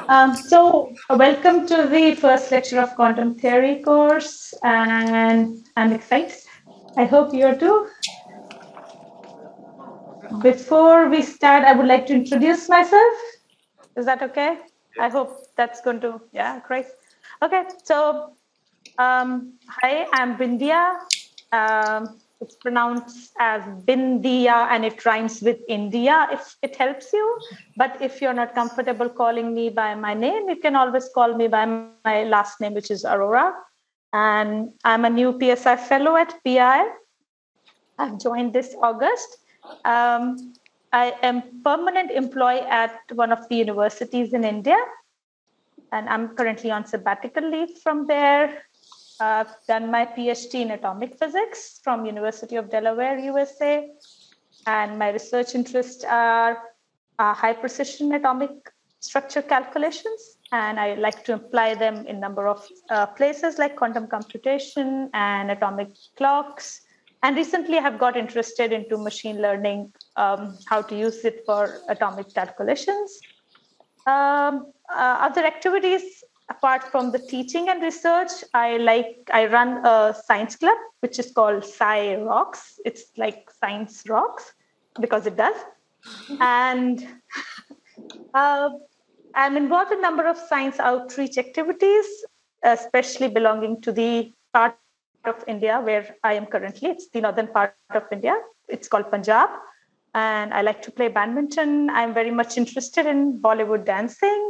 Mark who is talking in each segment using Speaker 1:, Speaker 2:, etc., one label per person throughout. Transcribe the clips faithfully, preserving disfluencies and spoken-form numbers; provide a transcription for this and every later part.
Speaker 1: Um, so, uh, welcome to the first lecture of quantum theory course, and I'm excited. I hope you are too. Before we start, I would like to introduce myself. Is that okay? I hope that's going to, yeah, great. Okay, so um, hi, I'm Bindia. Um, it's pronounced as Bindia and it rhymes with India if it helps you. But if you're not comfortable calling me by my name, you can always call me by my last name, which is Aurora. And I'm a new P S I fellow at P I. I've joined this August. Um, I am permanent employee at one of the universities in India, and I'm currently on sabbatical leave from there. I've done my PhD in atomic physics from University of Delaware, U S A, and my research interests are uh, high precision atomic structure calculations, and I like to apply them in a number of uh, places like quantum computation and atomic clocks. And recently, I have got interested into machine learning, um, how to use it for atomic calculations. Um, uh, other activities apart from the teaching and research, I like I run a science club which is called Sci Rocks. It's like Science Rocks because it does. And uh, I'm involved in a number of science outreach activities, especially belonging to the part of India where I am currently. It's the northern part of India. It's called Punjab. And I like to play badminton. I'm very much interested in Bollywood dancing.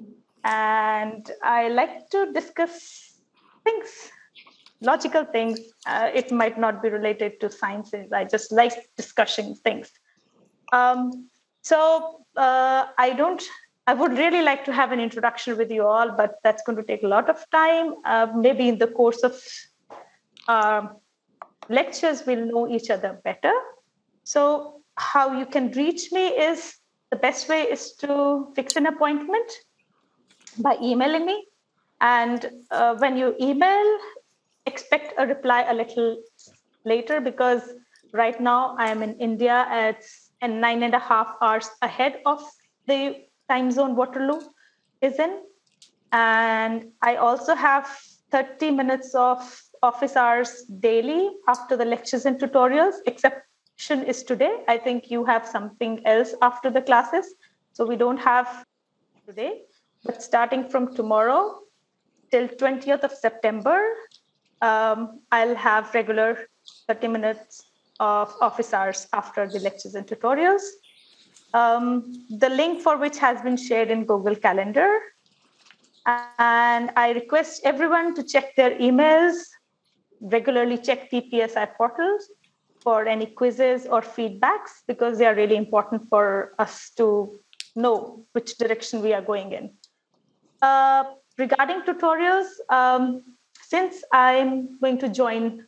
Speaker 1: And I like to discuss things, logical things. Uh, it might not be related to sciences. I just like discussing things. Um, so uh, I don't. I would really like to have an introduction with you all, but that's going to take a lot of time. Uh, maybe in the course of um, lectures, we'll know each other better. So how you can reach me is the best way is to fix an appointment by emailing me. And uh, when you email, expect a reply a little later because right now I am in India. It's and nine and a half hours ahead of the time zone Waterloo is in. And I also have thirty minutes of office hours daily after the lectures and tutorials. Exception is today. I think you have something else after the classes. So we don't have today. But starting from tomorrow till twentieth of September, um, I'll have regular thirty minutes of office hours after the lectures and tutorials. Um, the link for which has been shared in Google Calendar. And I request everyone to check their emails, regularly check the P S I portals for any quizzes or feedbacks because they are really important for us to know which direction we are going in. Uh, regarding tutorials, um, since I'm going to join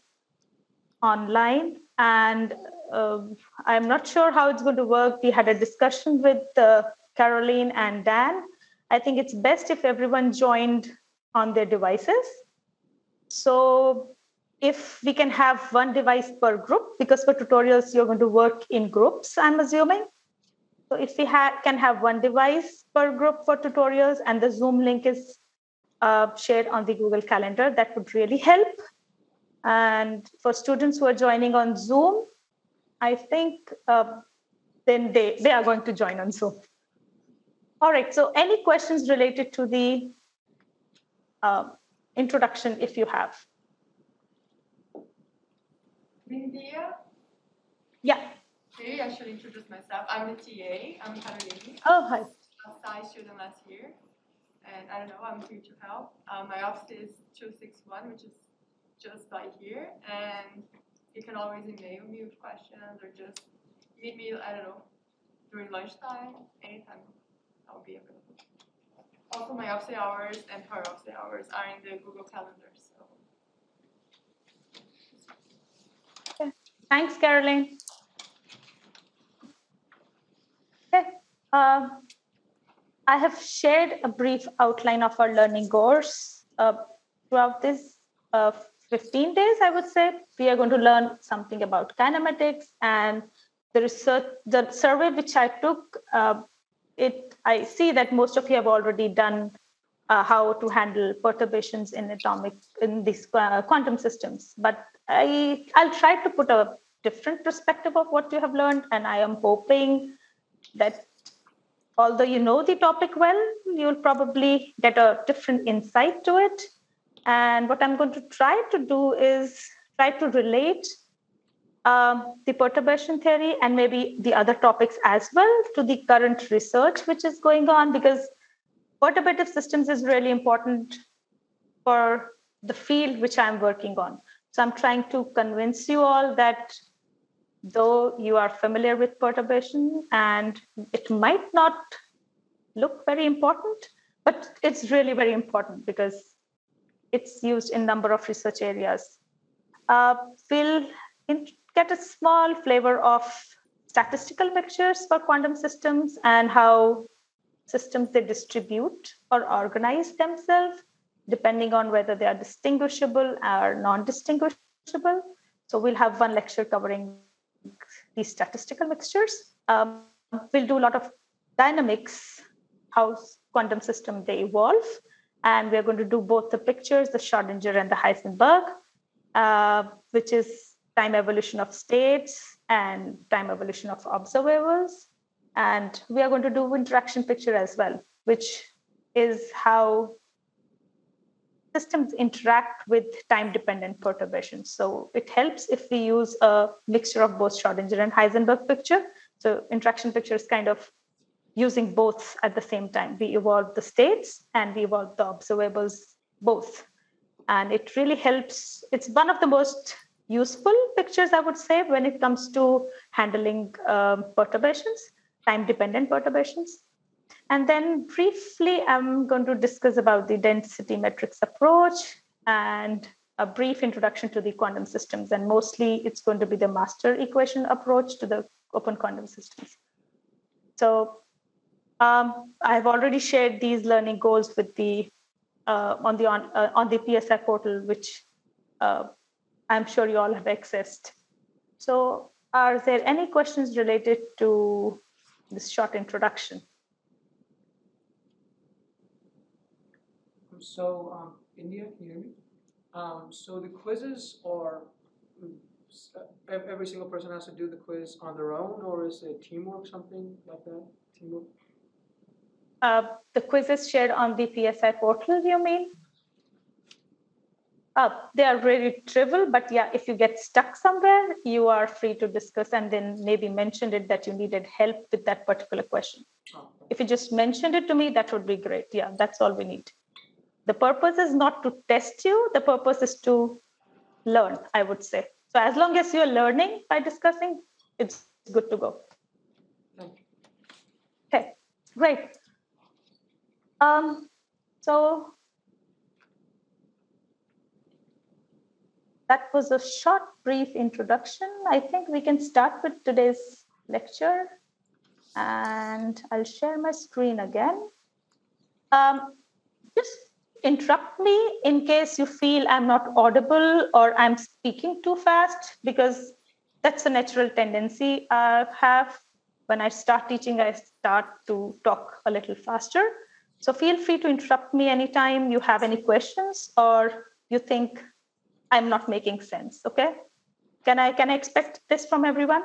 Speaker 1: online and uh, I'm not sure how it's going to work, we had a discussion with uh, Caroline and Dan. I think it's best if everyone joined on their devices. So if we can have one device per group, because for tutorials, you're going to work in groups, I'm assuming. So if we ha- can have one device per group for tutorials and the Zoom link is uh, shared on the Google Calendar, that would really help. And for students who are joining on Zoom, I think uh, then they, they are going to join on Zoom. All right, so any questions related to the uh, introduction if you have?
Speaker 2: India?
Speaker 1: Yeah.
Speaker 2: Maybe I should introduce myself. I'm the T A. I'm Caroline.
Speaker 1: Oh, hi.
Speaker 2: A Sci student last year. And I don't know, I'm here to help. Um, my office is two six one, which is just by here. And you can always email me with questions or just meet me, I don't know, during lunchtime, anytime I'll be available. Also, my office hours and her office hours are in the Google Calendar. So.
Speaker 1: Okay. Thanks, Caroline. Okay. Uh, I have shared a brief outline of our learning course. Uh, throughout this uh, fifteen days, I would say, we are going to learn something about kinematics and the research, the survey which I took. Uh, it, I see that most of you have already done uh, how to handle perturbations in atomic, in these uh, quantum systems. But I, I'll try to put a different perspective of what you have learned. And I am hoping that although you know the topic well, you'll probably get a different insight to it. And what I'm going to try to do is try to relate um, the perturbation theory and maybe the other topics as well to the current research which is going on, because perturbative systems is really important for the field which I'm working on. So I'm trying to convince you all that though you are familiar with perturbation and it might not look very important, but it's really very important because it's used in a number of research areas. Uh, we'll in, get a small flavor of statistical mixtures for quantum systems and how systems they distribute or organize themselves depending on whether they are distinguishable or non-distinguishable. So we'll have one lecture covering these statistical mixtures. Um, we'll do a lot of dynamics, how quantum systems they evolve. And we're going to do both the pictures, the Schrodinger and the Heisenberg, uh, which is time evolution of states and time evolution of observables. And we are going to do interaction picture as well, which is how systems interact with time-dependent perturbations. So it helps if we use a mixture of both Schrodinger and Heisenberg picture. So interaction picture is kind of using both at the same time. We evolve the states and we evolve the observables both. And it really helps. It's one of the most useful pictures, I would say, when it comes to handling um, perturbations, time-dependent perturbations. And then briefly, I'm going to discuss about the density matrix approach and a brief introduction to the quantum systems. And mostly it's going to be the master equation approach to the open quantum systems. So um, I've already shared these learning goals with the uh, on the on, uh, on the P S I portal, which uh, I'm sure you all have accessed. So are there any questions related to this short introduction?
Speaker 3: So, um, India, can you hear me? Um, so the quizzes are, every single person has to do the quiz on their own, or is it teamwork, something like that? Teamwork?
Speaker 1: Uh, the quizzes shared on the P S I portal, you mean? Uh, they are really trivial, but yeah, if you get stuck somewhere, you are free to discuss and then maybe mention it that you needed help with that particular question. Oh, okay. If you just mentioned it to me, that would be great. Yeah, that's all we need. The purpose is not to test you. The purpose is to learn, I would say. So as long as you're learning by discussing, it's good to go. Okay, great. Um, so that was a short, brief introduction. I think we can start with today's lecture. And I'll share my screen again. Um, just interrupt me in case you feel I'm not audible or I'm speaking too fast, because that's a natural tendency I have. When I start teaching, I start to talk a little faster. So feel free to interrupt me anytime you have any questions or you think I'm not making sense, okay? Can I, can I expect this from everyone?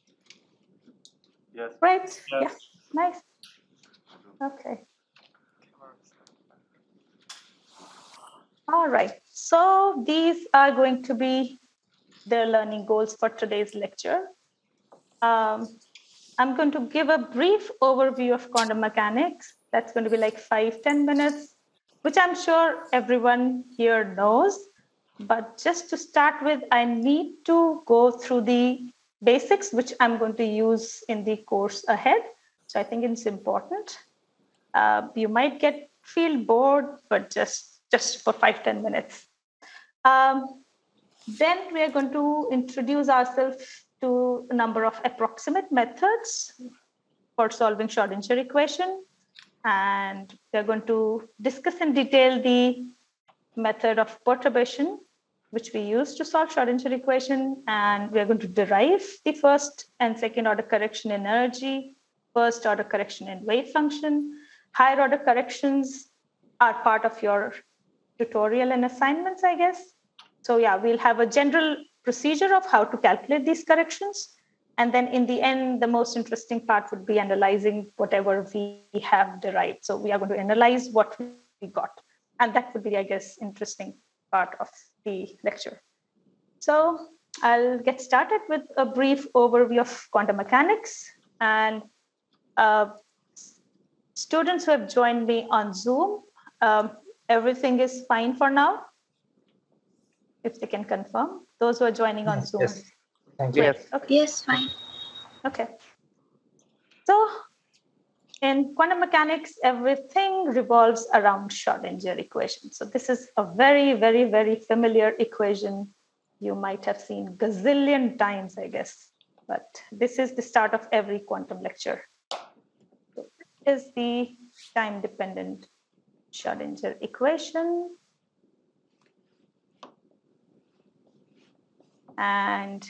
Speaker 4: Yes.
Speaker 1: Right?
Speaker 4: Yes.
Speaker 1: Yeah, nice. Okay. All right, so these are going to be the learning goals for today's lecture. Um, I'm going to give a brief overview of quantum mechanics. That's going to be like five, ten minutes, which I'm sure everyone here knows. But just to start with, I need to go through the basics, which I'm going to use in the course ahead. So I think it's important. Uh, you might get feel bored, but just just for five, ten minutes. Um, then we are going to introduce ourselves to a number of approximate methods for solving Schrodinger equation. And we're going to discuss in detail the method of perturbation, which we use to solve Schrodinger equation. And we're going to derive the first and second order correction in energy first order correction in wave function. Higher order corrections are part of your tutorial and assignments, I guess. So yeah, we'll have a general procedure of how to calculate these corrections. And then in the end, the most interesting part would be analyzing whatever we have derived. So we are going to analyze what we got. And that would be, I guess, interesting part of the lecture. So I'll get started with a brief overview of quantum mechanics. And uh, students who have joined me on Zoom, um, everything is fine for now? If they can confirm. Those who are joining on
Speaker 4: Yes,
Speaker 1: Zoom.
Speaker 4: yes. Thank you.
Speaker 1: Yes. Okay.
Speaker 5: Yes, fine.
Speaker 1: Okay. So in quantum mechanics, everything revolves around Schrodinger equation. So this is a very, very, very familiar equation. You might have seen gazillion times, I guess. But this is the start of every quantum lecture. So this is the time-dependent Schrodinger equation. And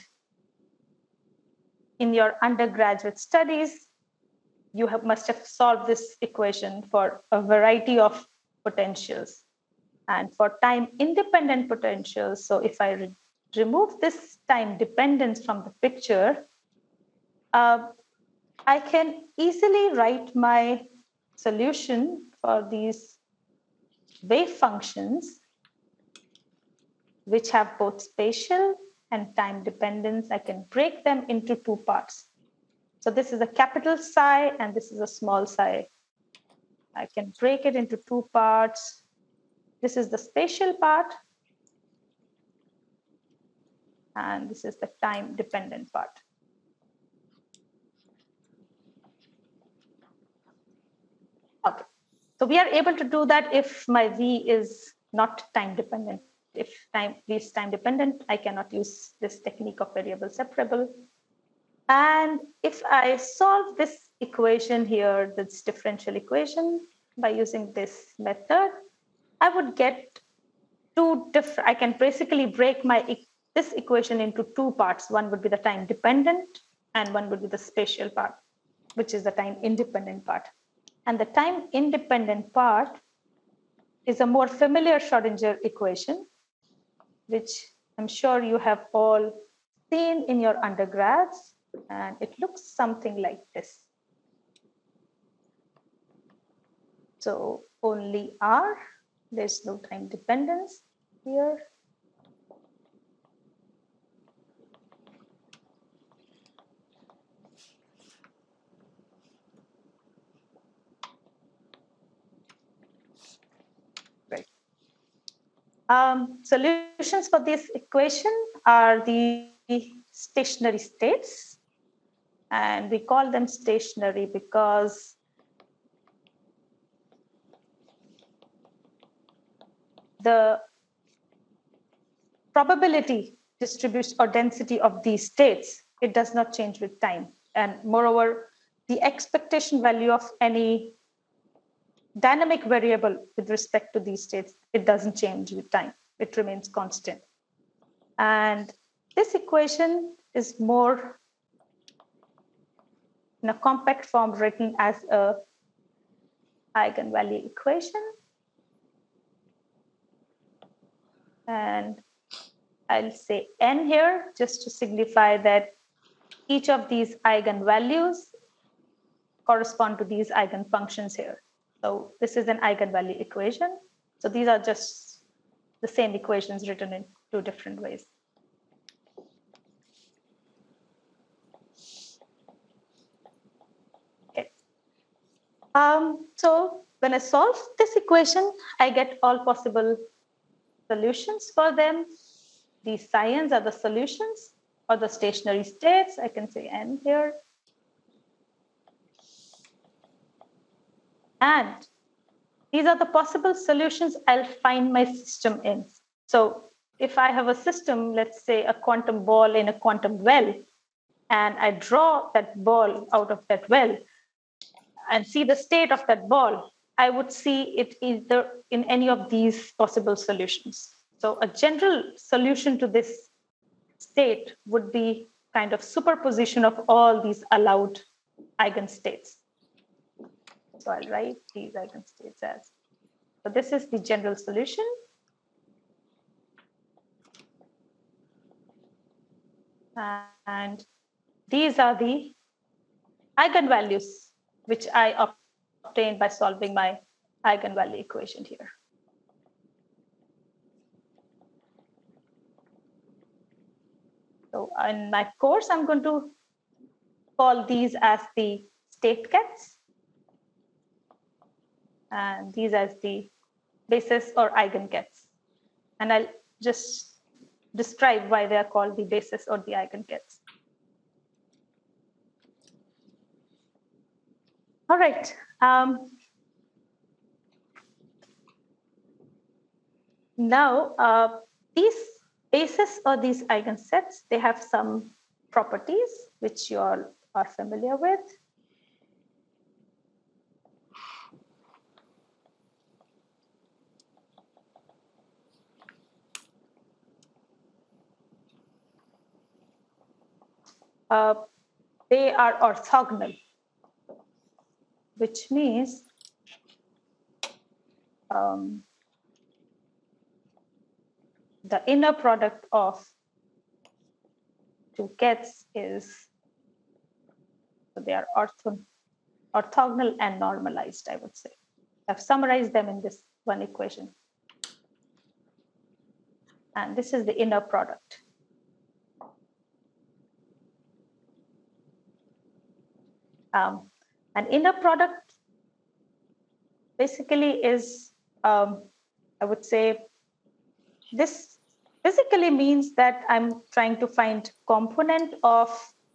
Speaker 1: in your undergraduate studies, you have, must have solved this equation for a variety of potentials. And for time-independent potentials, so if I re remove this time dependence from the picture, uh, I can easily write my solution for these wave functions, which have both spatial and time dependence. I can break them into two parts. So this is a capital psi and this is a small psi. I can break it into two parts. This is the spatial part. And this is the time dependent part. Okay, so we are able to do that if my V is not time dependent. If time V is time dependent, I cannot use this technique of variable separable. And if I solve this equation here, this differential equation, by using this method, I would get two different, I can basically break my this equation into two parts. One would be the time dependent and one would be the spatial part, which is the time independent part. And the time independent part is a more familiar Schrodinger equation, which I'm sure you have all seen in your undergrads, and it looks something like this. So only R, there's no time dependence here. Right. Um, solutions for this equation are the stationary states. And we call them stationary because the probability distribution or density of these states, it does not change with time. And moreover, the expectation value of any dynamic variable with respect to these states, it doesn't change with time. It remains constant. And this equation is more in a compact form written as a eigenvalue equation. And I'll say n here just to signify that each of these eigenvalues correspond to these eigenfunctions here. So this is an eigenvalue equation. So these are just the same equations written in two different ways. Okay. Um, so when I solve this equation, I get all possible solutions for them. These psions are the solutions or the stationary states. I can say n here. And these are the possible solutions I'll find my system in. So if I have a system, let's say a quantum ball in a quantum well, and I draw that ball out of that well and see the state of that ball, I would see it either in any of these possible solutions. So a general solution to this state would be kind of superposition of all these allowed eigenstates. So I'll write these eigenstates as, so this is the general solution. And these are the eigenvalues which I obtained by solving my eigenvalue equation here. So in my course, I'm going to call these as the state gets, and these as the basis or eigengets. And I'll just describe why they are called the basis or the eigengets. All right. Um, now, uh, these basis or these eigensets, they have some properties which you all are familiar with. Uh, they are orthogonal, which means um, the inner product of two gets is, so they are ortho, orthogonal and normalized, I would say. I've summarized them in this one equation. And this is the inner product. Um, an inner product basically is, um, I would say, this basically means that I'm trying to find component of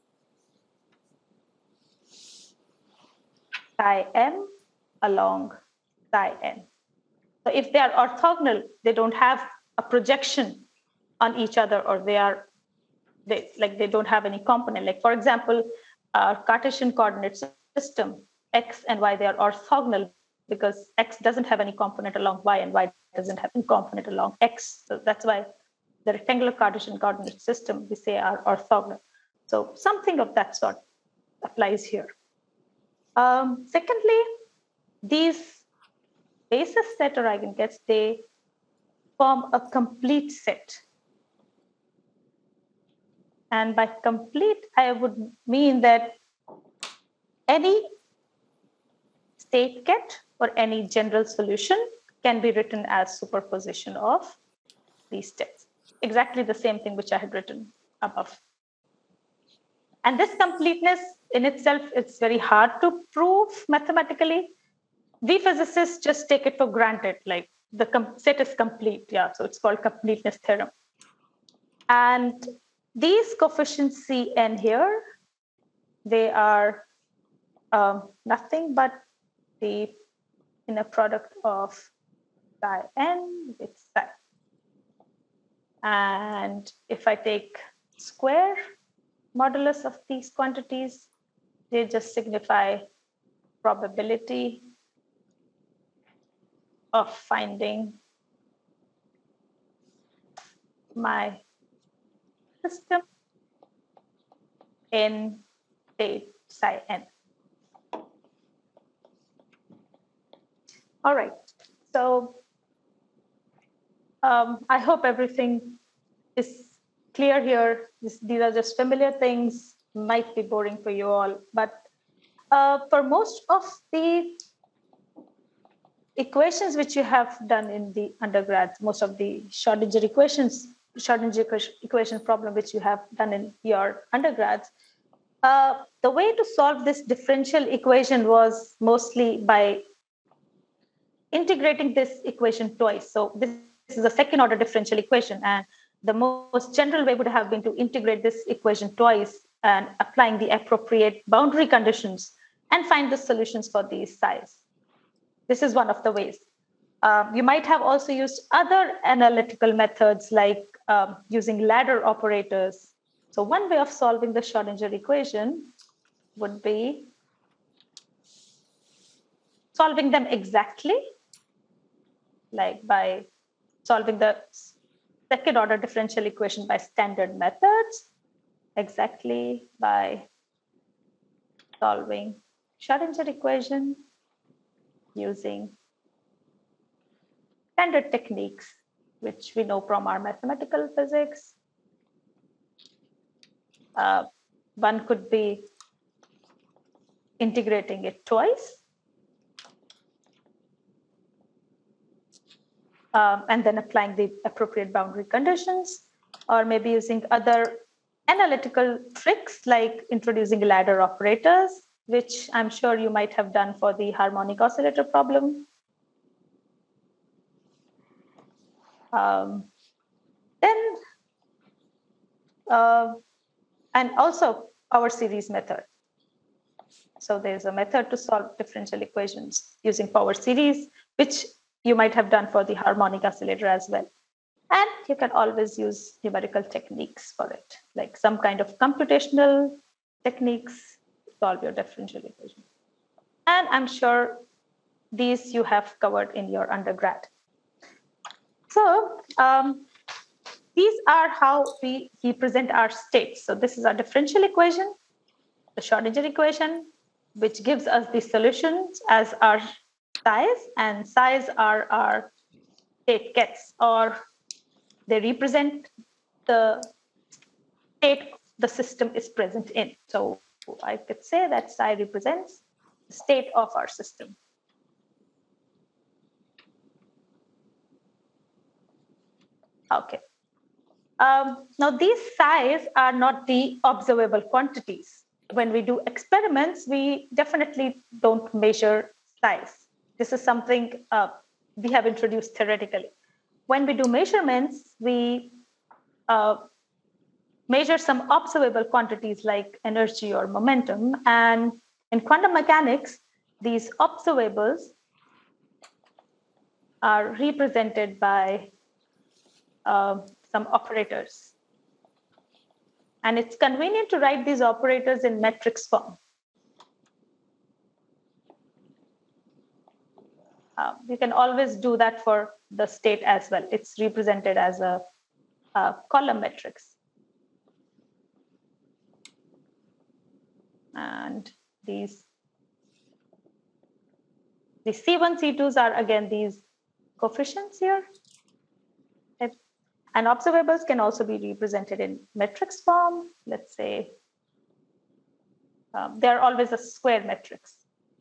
Speaker 1: psi m along psi n. So if they are orthogonal, they don't have a projection on each other, or they are, they like they don't have any component. Like for example, our Cartesian coordinate system, x and y, they are orthogonal because x doesn't have any component along y and y doesn't have any component along x. So that's why the rectangular Cartesian coordinate system we say are orthogonal. So something of that sort applies here. Um, secondly, these basis set or eigengets, they form a complete set. And by complete, I would mean that any state get or any general solution can be written as superposition of these states. Exactly the same thing which I had written above. And this completeness in itself, it's very hard to prove mathematically. We physicists just take it for granted, like the set is complete. Yeah, so it's called completeness theorem. And these coefficients Cn here, they are um, nothing but the inner product of psi n with psi. And if I take square modulus of these quantities, they just signify probability of finding my system in state psi n. All right, so um, I hope everything is clear here. This, these are just familiar things, might be boring for you all, but uh, for most of the equations which you have done in the undergrad, most of the Schrodinger equations, Schrodinger equation problem which you have done in your undergrads, uh, the way to solve this differential equation was mostly by integrating this equation twice. So this is a second order differential equation, and the most general way would have been to integrate this equation twice and applying the appropriate boundary conditions and find the solutions for these psi's. This is one of the ways. Um, you might have also used other analytical methods like um, using ladder operators. So one way of solving the Schrodinger equation would be solving them exactly, like by solving the second order differential equation by standard methods, exactly by solving Schrodinger equation using standard techniques, which we know from our mathematical physics. Uh, one could be integrating it twice, um, and then applying the appropriate boundary conditions, or maybe using other analytical tricks like introducing ladder operators, which I'm sure you might have done for the harmonic oscillator problem. Um, then, uh, and also power series method. So there's a method to solve differential equations using power series, which you might have done for the harmonic oscillator as well. And you can always use numerical techniques for it, like some kind of computational techniques to solve your differential equation. And I'm sure these you have covered in your undergrad. So um, these are how we represent our states. So this is our differential equation, the Schrodinger equation, which gives us the solutions as our size, and size are our state gets, or they represent the state the system is present in. So I could say that psi represents the state of our system. Okay. Um, now these psi's are not the observable quantities. When we do experiments, we definitely don't measure size. This is something uh, we have introduced theoretically. When we do measurements, we uh, measure some observable quantities like energy or momentum. And in quantum mechanics, these observables are represented by uh, some operators. And it's convenient to write these operators in matrix form. Uh, you can always do that for the state as well. It's represented as a, a column matrix. And these, the C one, C twos are again these coefficients here. And observables can also be represented in matrix form. Let's say um, they're always a square matrix.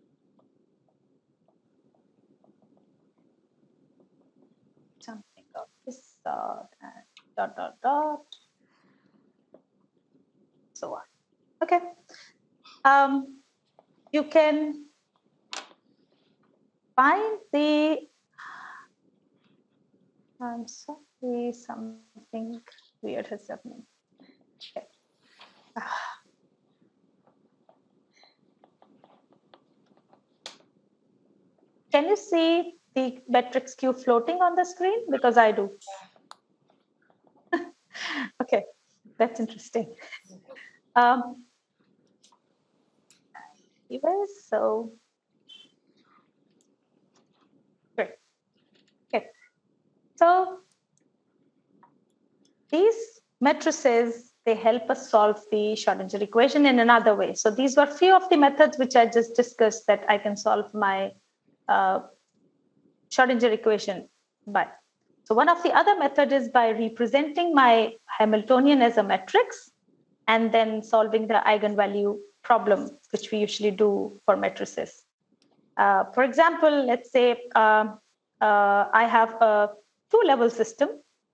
Speaker 1: Something of this sort, and dot, dot, dot, so on. Okay. Um, you can find the, I'm sorry, something weird has happened. Okay. Can you see the matrix Q floating on the screen? Because I do. Okay, that's interesting. Um, anyways, so great. Okay, so these matrices, they help us solve the Schrodinger equation in another way. So these were few of the methods which I just discussed that I can solve my uh, Schrodinger equation by. So one of the other method is by representing my Hamiltonian as a matrix and then solving the eigenvalue problem, which we usually do for matrices. Uh, for example, let's say uh, uh, I have a two-level system.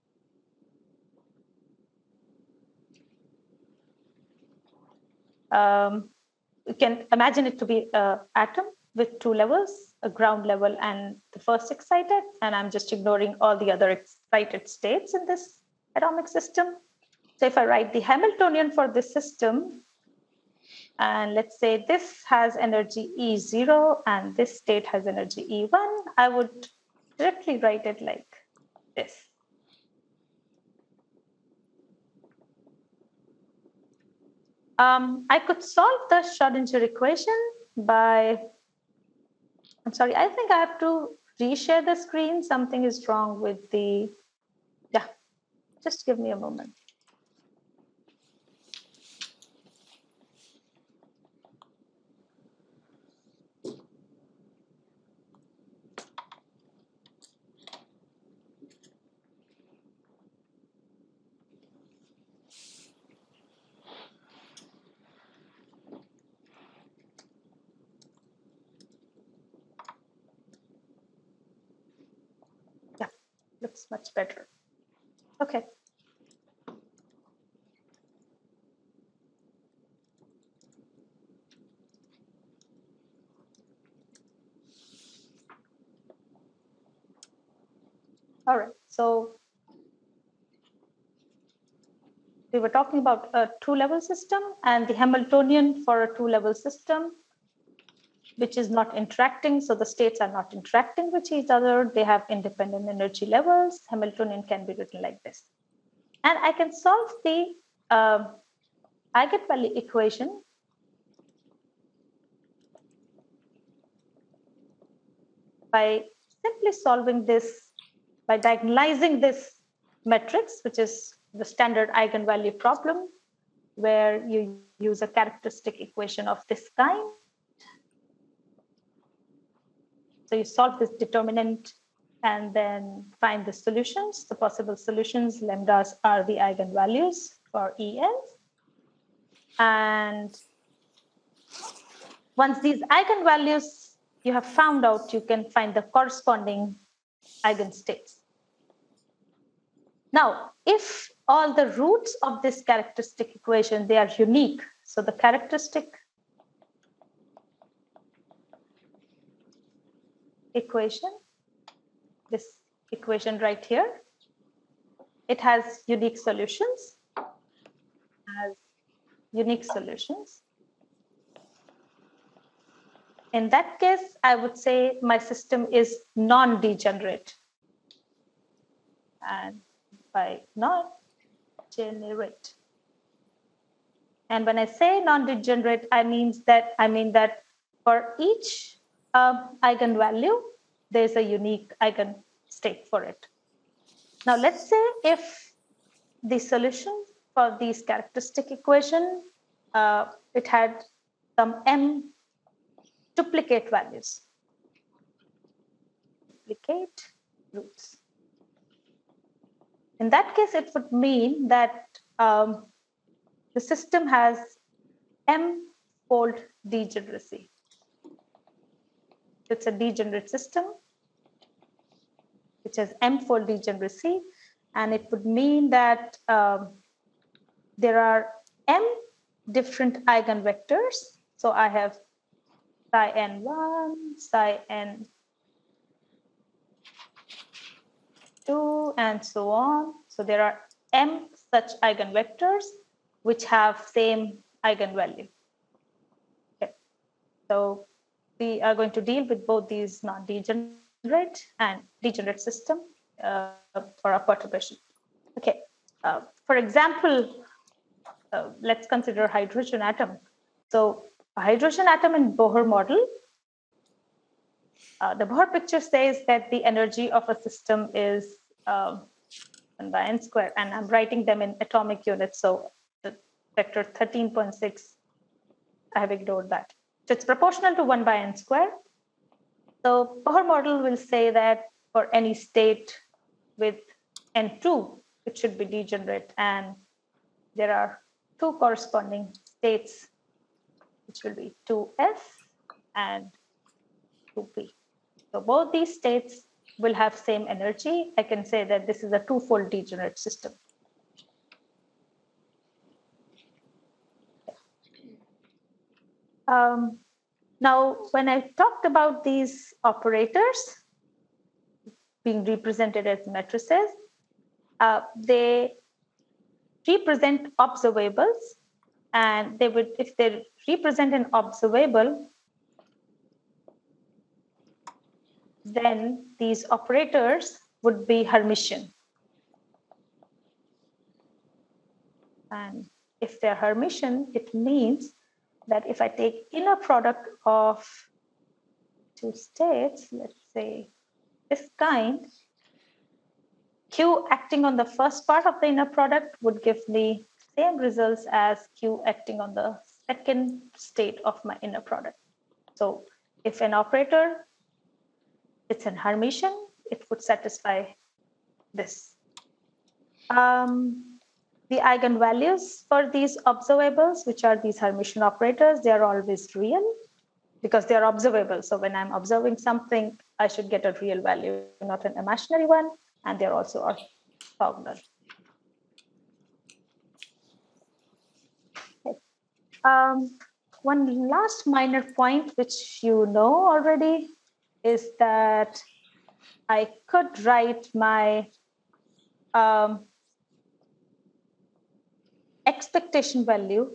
Speaker 1: Um, you can imagine it to be an atom with two levels, a ground level and the first excited, and I'm just ignoring all the other excited states in this atomic system. So if I write the Hamiltonian for this system, and let's say this has energy E zero and this state has energy E one, I would directly write it like this. Um, I could solve the Schrodinger equation by, I'm sorry, I think I have to reshare the screen. Something is wrong with the, yeah, just give me a moment. Looks much better. Okay. All right. So we were talking about a two-level system, and the Hamiltonian for a two-level system, which is not interacting. So the states are not interacting with each other. They have independent energy levels. Hamiltonian can be written like this. And I can solve the uh, eigenvalue equation by simply solving this, by diagonalizing this matrix, which is the standard eigenvalue problem, where you use a characteristic equation of this kind. So you solve this determinant and then find the solutions, the possible solutions. Lambdas are the eigenvalues for E N. And once these eigenvalues you have found out, you can find the corresponding eigenstates. Now, if all the roots of this characteristic equation, they are unique. So the characteristic equation, this equation right here, it has unique solutions, has unique solutions. In that case, I would say my system is non-degenerate. And by non-degenerate. And when I say non-degenerate, I means that I mean that for each uh, eigenvalue, there's a unique eigenstate for it. Now, let's say if the solution for this characteristic equation, uh, it had some m duplicate values, duplicate roots. In that case, it would mean that um, the system has m-fold degeneracy. It's a degenerate system, which has m-fold degeneracy, and it would mean that um, there are m different eigenvectors. So I have psi n one, psi n two, and so on. So there are m such eigenvectors which have same eigenvalue. Okay. So we are going to deal with both these non-degenerate and degenerate system uh, for our perturbation. Okay. Uh, for example, uh, let's consider hydrogen atom. So a hydrogen atom in Bohr model, Uh, the Bohr picture says that the energy of a system is uh, one by n square, and I'm writing them in atomic units. So the vector thirteen point six, I have ignored that. So it's proportional to one by n square. So Bohr model will say that for any state with n two, it should be degenerate, and there are two corresponding states, which will be two s and two p. So both these states will have same energy. I can say that this is a two-fold degenerate system. Um, now, when I talked about these operators being represented as matrices, uh, they represent observables, and they would, if they represent an observable, then these operators would be Hermitian. And if they're Hermitian, it means that if I take inner product of two states, let's say this kind, Q acting on the first part of the inner product would give me same results as Q acting on the second state of my inner product. So if an operator, it's an Hermitian, it would satisfy this. Um, the eigenvalues for these observables, which are these Hermitian operators, they are always real because they are observable. So when I'm observing something, I should get a real value, not an imaginary one. and they're also orthogonal. Okay. Um, one last minor point, which you know already, is that I could write my um, expectation value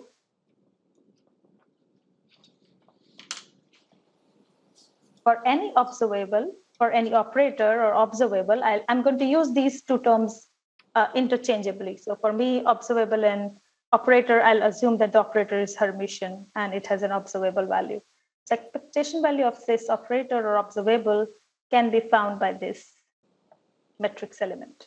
Speaker 1: for any observable, for any operator or observable. I, I'm going to use these two terms uh, interchangeably. So for me, observable and operator, I'll assume that the operator is Hermitian and it has an observable value. So expectation value of this operator or observable can be found by this matrix element.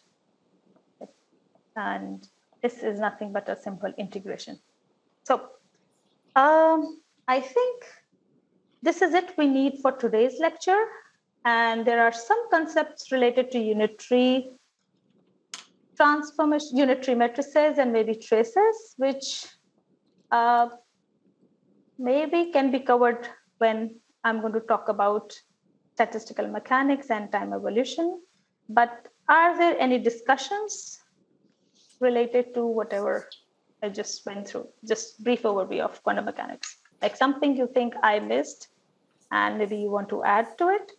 Speaker 1: And this is nothing but a simple integration. So um, I think this is it we need for today's lecture. And there are some concepts related to unitary transformation, unitary matrices, and maybe traces, which uh, maybe can be covered when I'm going to talk about statistical mechanics and time evolution. But are there any discussions related to whatever I just went through? Just brief overview of quantum mechanics. Like something you think I missed and maybe you want to add to it?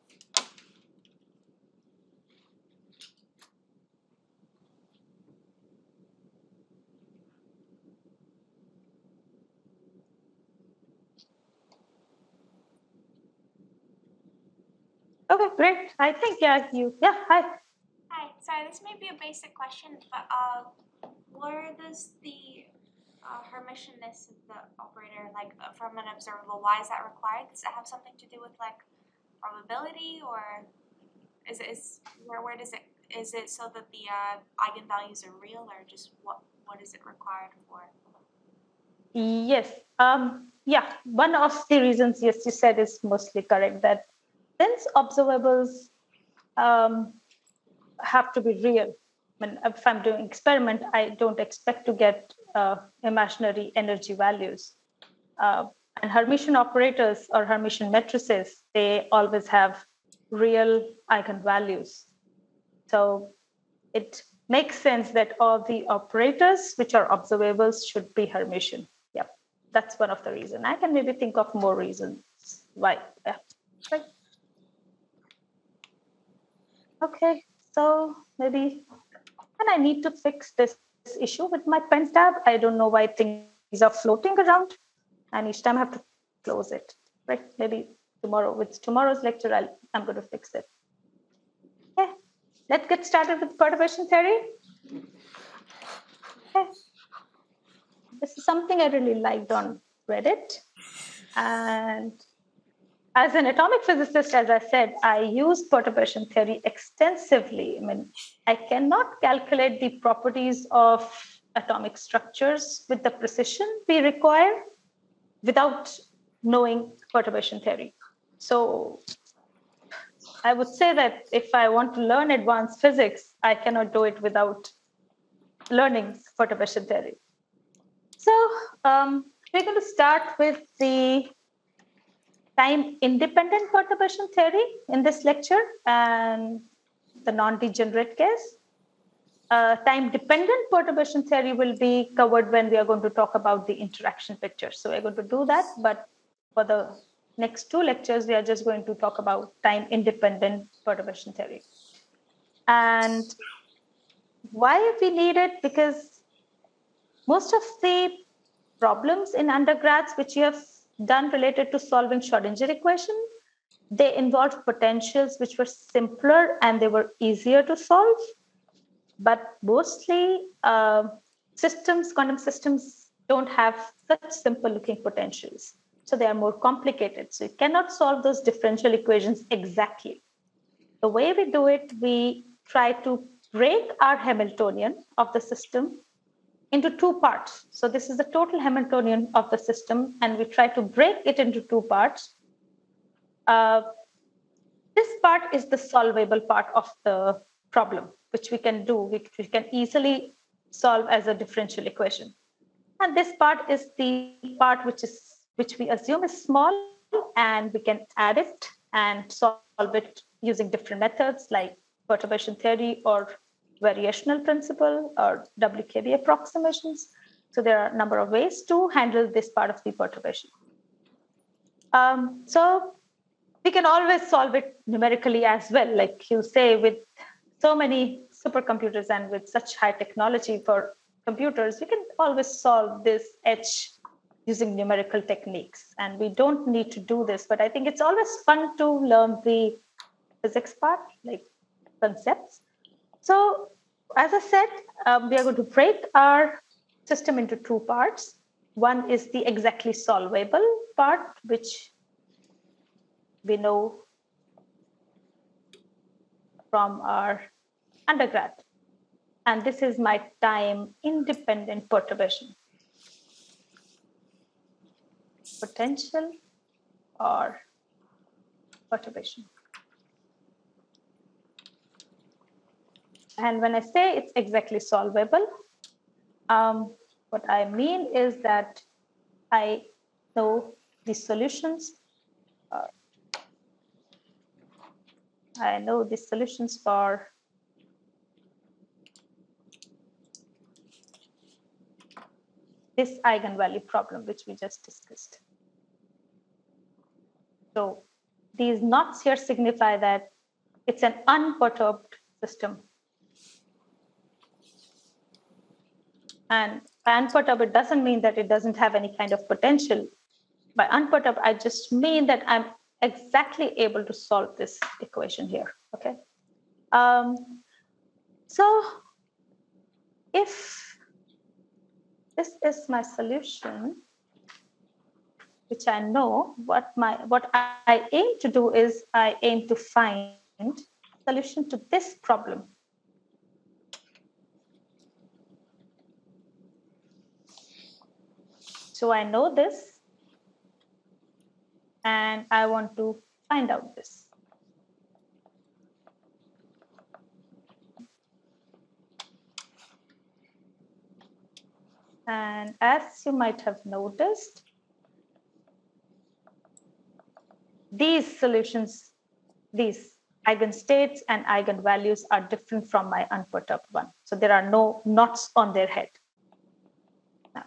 Speaker 1: Okay, great. I think, yeah, you, yeah, hi.
Speaker 4: Hi, sorry, this may be a basic question, but uh, where does the uh, Hermitianness of the operator, like uh, from an observable, why is that required? Does it have something to do with like probability, or is it, is, where, where does it, is it so that the uh, eigenvalues are real, or just what, what is it required for?
Speaker 1: Yes, um, yeah, one of the reasons, yes, you said is mostly correct, that since observables um, have to be real, I mean, if I'm doing experiment, I don't expect to get uh, imaginary energy values. Uh, and Hermitian operators or Hermitian matrices, they always have real eigenvalues. So it makes sense that all the operators which are observables should be Hermitian. Yep, that's one of the reasons. I can maybe think of more reasons why. Yeah. Right. Okay, so maybe, and I need to fix this issue with my pen tab. I don't know why things are floating around, and each time I have to close it. Right? Maybe tomorrow, with tomorrow's lecture, I'll, I'm going to fix it. Okay, let's get started with perturbation theory. Okay. This is something I really liked on Reddit. And as an atomic physicist, as I said, I use perturbation theory extensively. I mean, I cannot calculate the properties of atomic structures with the precision we require without knowing perturbation theory. So I would say that if I want to learn advanced physics, I cannot do it without learning perturbation theory. So um, we're going to start with the time-independent perturbation theory in this lecture and the non-degenerate case. Uh, time-dependent perturbation theory will be covered when we are going to talk about the interaction picture. So we're going to do that, but for the next two lectures, we are just going to talk about time-independent perturbation theory. And why we need it? Because most of the problems in undergrads, which you have done related to solving Schrodinger equation, they involved potentials which were simpler and they were easier to solve. But mostly uh, systems, quantum systems don't have such simple looking potentials. So they are more complicated. So you cannot solve those differential equations exactly. The way we do it, we try to break our Hamiltonian of the system into two parts. So this is the total Hamiltonian of the system, and we try to break it into two parts. Uh, this part is the solvable part of the problem, which we can do, which we can easily solve as a differential equation. And this part is the part which is which we assume is small, and we can add it and solve it using different methods like perturbation theory or variational principle or W K B approximations. So there are a number of ways to handle this part of the perturbation. Um, so we can always solve it numerically as well. Like you say, with so many supercomputers and with such high technology for computers, we can always solve this H using numerical techniques. And we don't need to do this, but I think it's always fun to learn the physics part, like concepts. So as I said, um, we are going to break our system into two parts. One is the exactly solvable part, which we know from our undergrad. And this is my time-independent perturbation. Potential or perturbation. And when I say it's exactly solvable, um, what I mean is that I know the solutions. Uh, I know the solutions for this eigenvalue problem, which we just discussed. So these knots here signify that it's an unperturbed system. And by unperturbed, it doesn't mean that it doesn't have any kind of potential. By unperturbed, I just mean that I'm exactly able to solve this equation here, okay? Um, so if this is my solution, which I know, what my what I aim to do is I aim to find solution to this problem. So I know this, and I want to find out this. And as you might have noticed, these solutions, these eigenstates and eigenvalues are different from my unperturbed one. So there are no knots on their head. Now,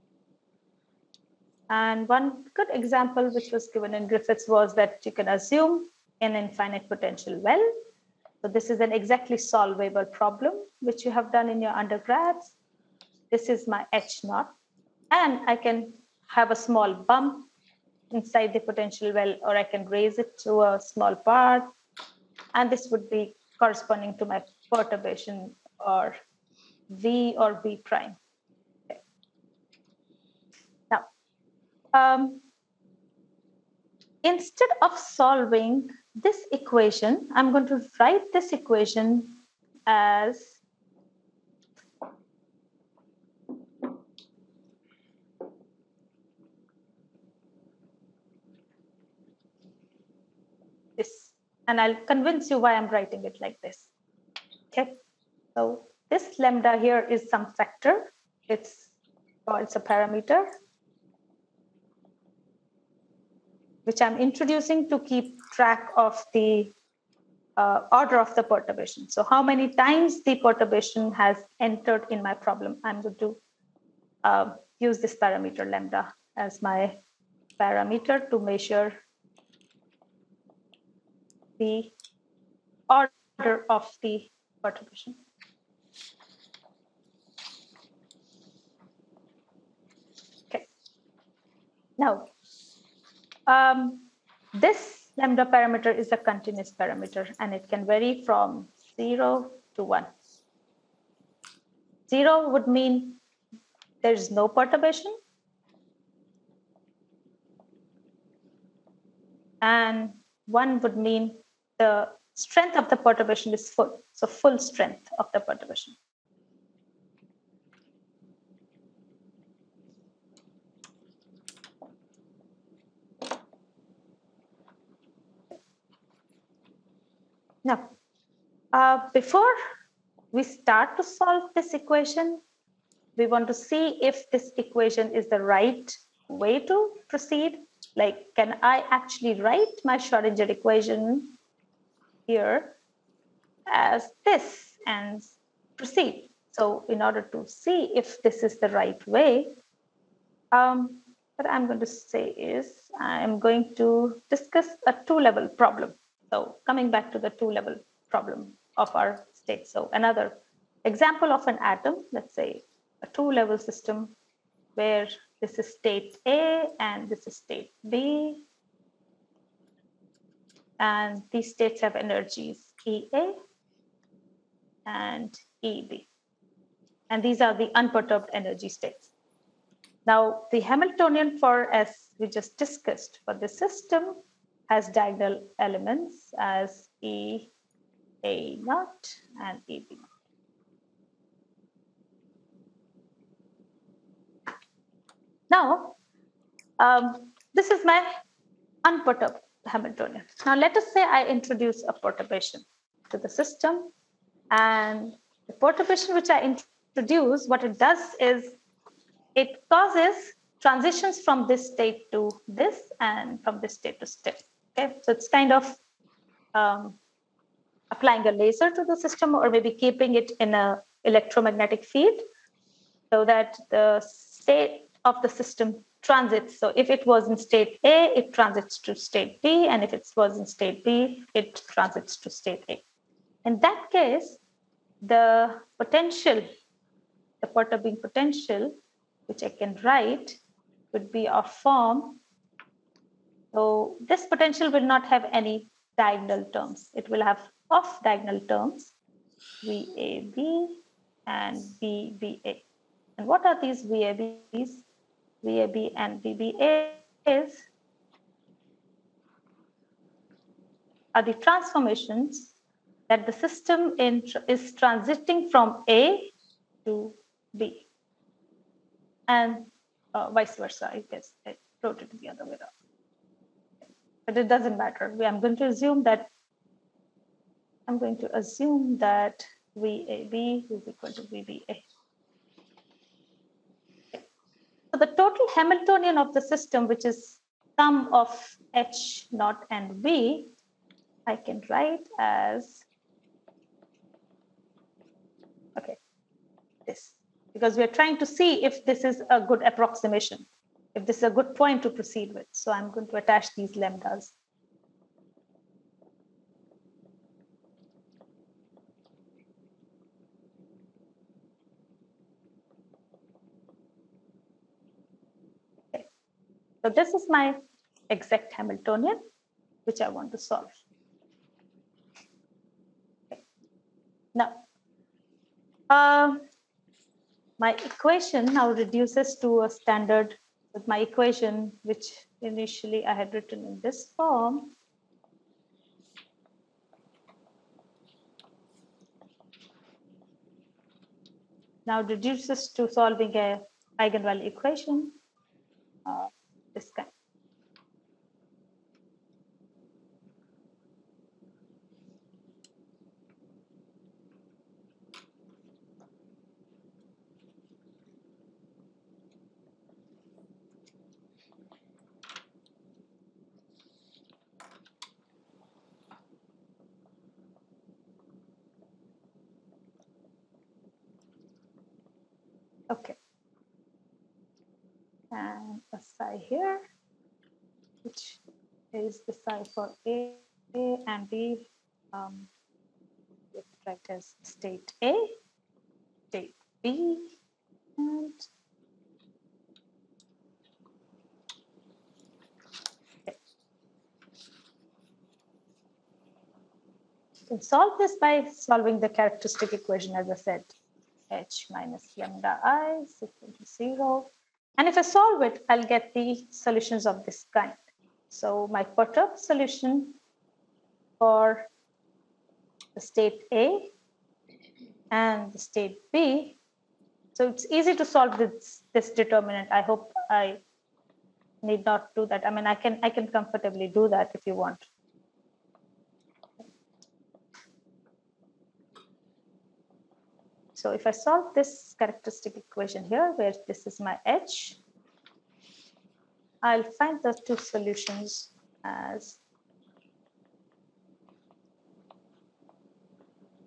Speaker 1: and one good example which was given in Griffiths was that you can assume an infinite potential well. So this is an exactly solvable problem, which you have done in your undergrads. This is my H naught, and I can have a small bump inside the potential well, or I can raise it to a small part, and this would be corresponding to my perturbation, or V or V prime. Okay. Now, um, instead of solving this equation, I'm going to write this equation as this, and I'll convince you why I'm writing it like this. Okay, so this lambda here is some factor. It's, or it's a parameter which I'm introducing to keep track of the uh, order of the perturbation. So how many times the perturbation has entered in my problem. I'm going to uh, use this parameter lambda as my parameter to measure the order of the perturbation. Okay. Now, um, this lambda parameter is a continuous parameter, and it can vary from zero to one. Zero would mean there is no perturbation, and one would mean the strength of the perturbation is full, so full strength of the perturbation. Now, uh, before we start to solve this equation, we want to see if this equation is the right way to proceed. Like, can I actually write my Schrodinger equation here as this and proceed. So in order to see if this is the right way, um, what I'm going to say is I'm going to discuss a two-level problem. So coming back to the two-level problem of our state. So another example of an atom, let's say a two-level system where this is state A and this is state B. And these states have energies E A and E B. And these are the unperturbed energy states. Now, the Hamiltonian for, as we just discussed, for the system has diagonal elements as E A naught and E B naught. Now, um, this is my unperturbed Hamiltonian. Now, let us say I introduce a perturbation to the system, and the perturbation which I introduce, what it does is it causes transitions from this state to this and from this state to state. Okay, so it's kind of um, applying a laser to the system, or maybe keeping it in an electromagnetic field so that the state of the system transits. So if it was in state A, it transits to state B, and if it was in state B, it transits to state A. In that case, the potential, the perturbing potential, which I can write, would be of form. So this potential will not have any diagonal terms. It will have off diagonal terms, V A B and B B A. And what are these V A Bs? V A B and B B As are the transformations that the system in, is transiting from A to B, and uh, vice versa. I guess I wrote it the other way around, but it doesn't matter. I'm going to assume that I'm going to assume that V A B is equal to V B A. So the total Hamiltonian of the system, which is sum of H naught and V, I can write as, okay, this, because we're trying to see if this is a good approximation, if this is a good point to proceed with. So I'm going to attach these lambdas. Okay. So this is my exact Hamiltonian, which I want to solve. Okay. Now, uh, my equation now reduces to a standard with my equation, which initially I had written in this form. Now reduces to solving a eigenvalue equation, uh, this kind. Okay. And a psi here, which is the psi for A, A and B. Um, let's write as state A, state B, and okay. You can solve this by solving the characteristic equation, as I said, H minus lambda I is equal to zero. And if I solve it, I'll get the solutions of this kind. So my perturbed solution for the state A and the state B. So it's easy to solve this, this determinant. I hope I need not do that. I mean, I can, I can comfortably do that if you want. So if I solve this characteristic equation here, where this is my H, I'll find the two solutions as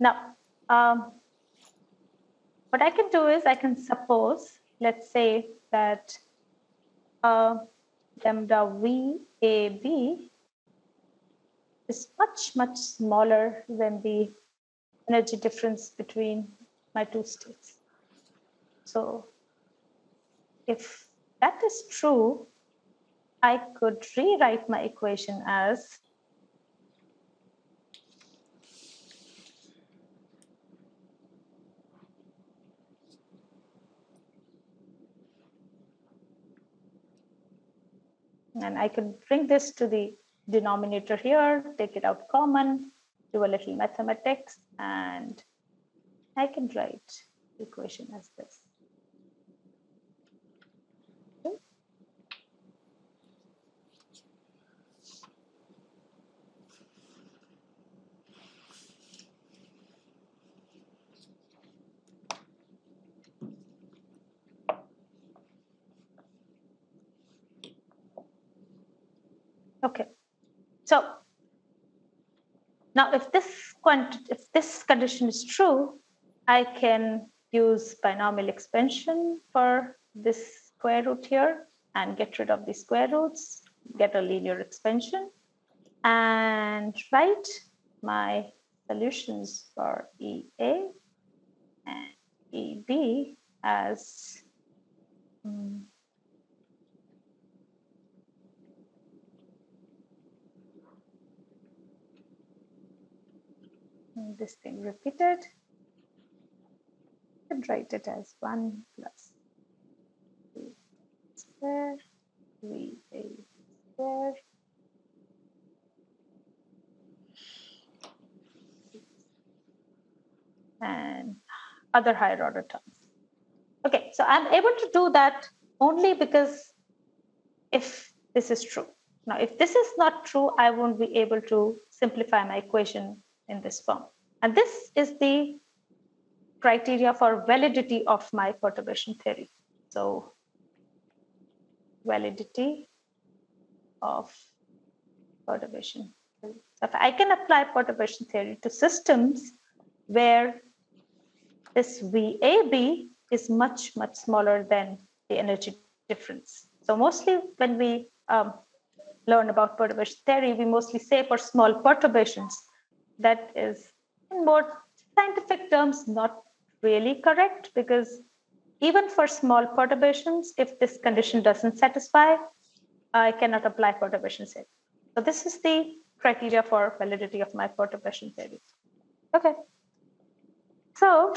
Speaker 1: Now, um, what I can do is I can suppose, let's say that uh, lambda V A B is much, much smaller than the energy difference between my two states. So if that is true, I could rewrite my equation as and I could bring this to the denominator here, take it out common, do a little mathematics, and I can write the equation as this. Okay, so now if this quant if this condition is true, I can use binomial expansion for this square root here and get rid of the square roots, get a linear expansion, and write my solutions for E A and E B as um, this thing repeated, and write it as one plus V square V A square and other higher order terms. Okay, so I'm able to do that only because if this is true. Now, if this is not true, I won't be able to simplify my equation in this form. And this is the criteria for validity of my perturbation theory. So validity of perturbation theory. If I can apply perturbation theory to systems where this V A B is much, much smaller than the energy difference. So mostly when we um, learn about perturbation theory, we mostly say for small perturbations. That is, in more scientific terms, not really correct, because even for small perturbations, if this condition doesn't satisfy, I cannot apply perturbation theory. So this is the criteria for validity of my perturbation theory. Okay. So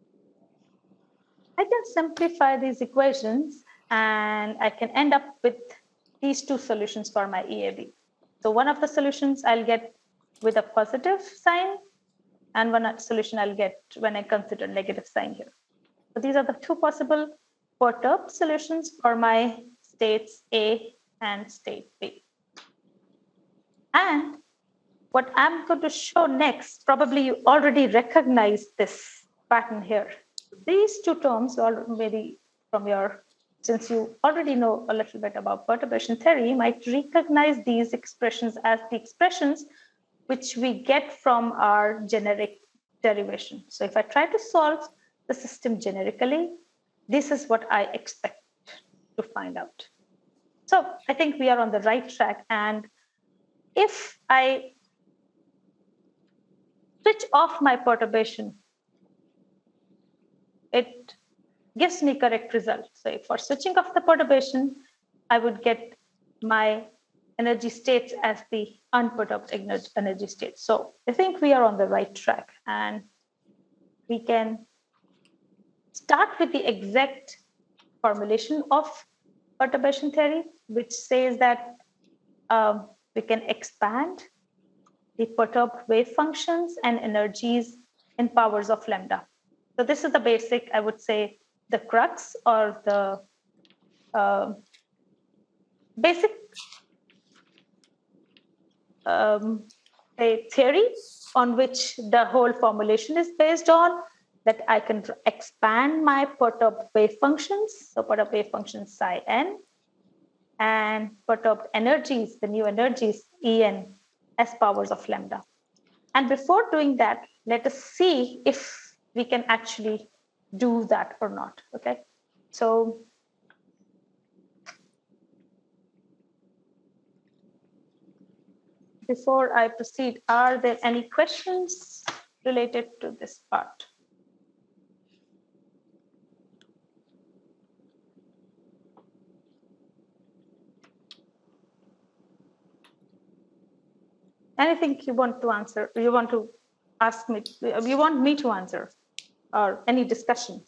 Speaker 1: I can simplify these equations and I can end up with these two solutions for my E A B. So one of the solutions I'll get with a positive sign, and one solution I'll get when I consider negative sign here. So these are the two possible perturbed solutions for my states A and state B. And what I'm going to show next, probably you already recognize this pattern here. These two terms already from your, since you already know a little bit about perturbation theory, you might recognize these expressions as the expressions which we get from our generic derivation. So if I try to solve the system generically, this is what I expect to find out. So I think we are on the right track. And if I switch off my perturbation, it gives me correct result. So if for switching off the perturbation, I would get my energy states as the unperturbed energy states. So I think we are on the right track, and we can start with the exact formulation of perturbation theory, which says that um, we can expand the perturbed wave functions and energies in powers of lambda. So this is the basic, I would say, the crux or the uh, basic um, a theory on which the whole formulation is based on, that I can expand my perturbed wave functions, so perturbed wave functions psi n, and perturbed energies, the new energies, En, as powers of lambda. And before doing that, let us see if we can actually do that or not, okay? So before I proceed, are there any questions related to this part? Anything you want to answer, you want to ask me, you want me to answer, or any discussion?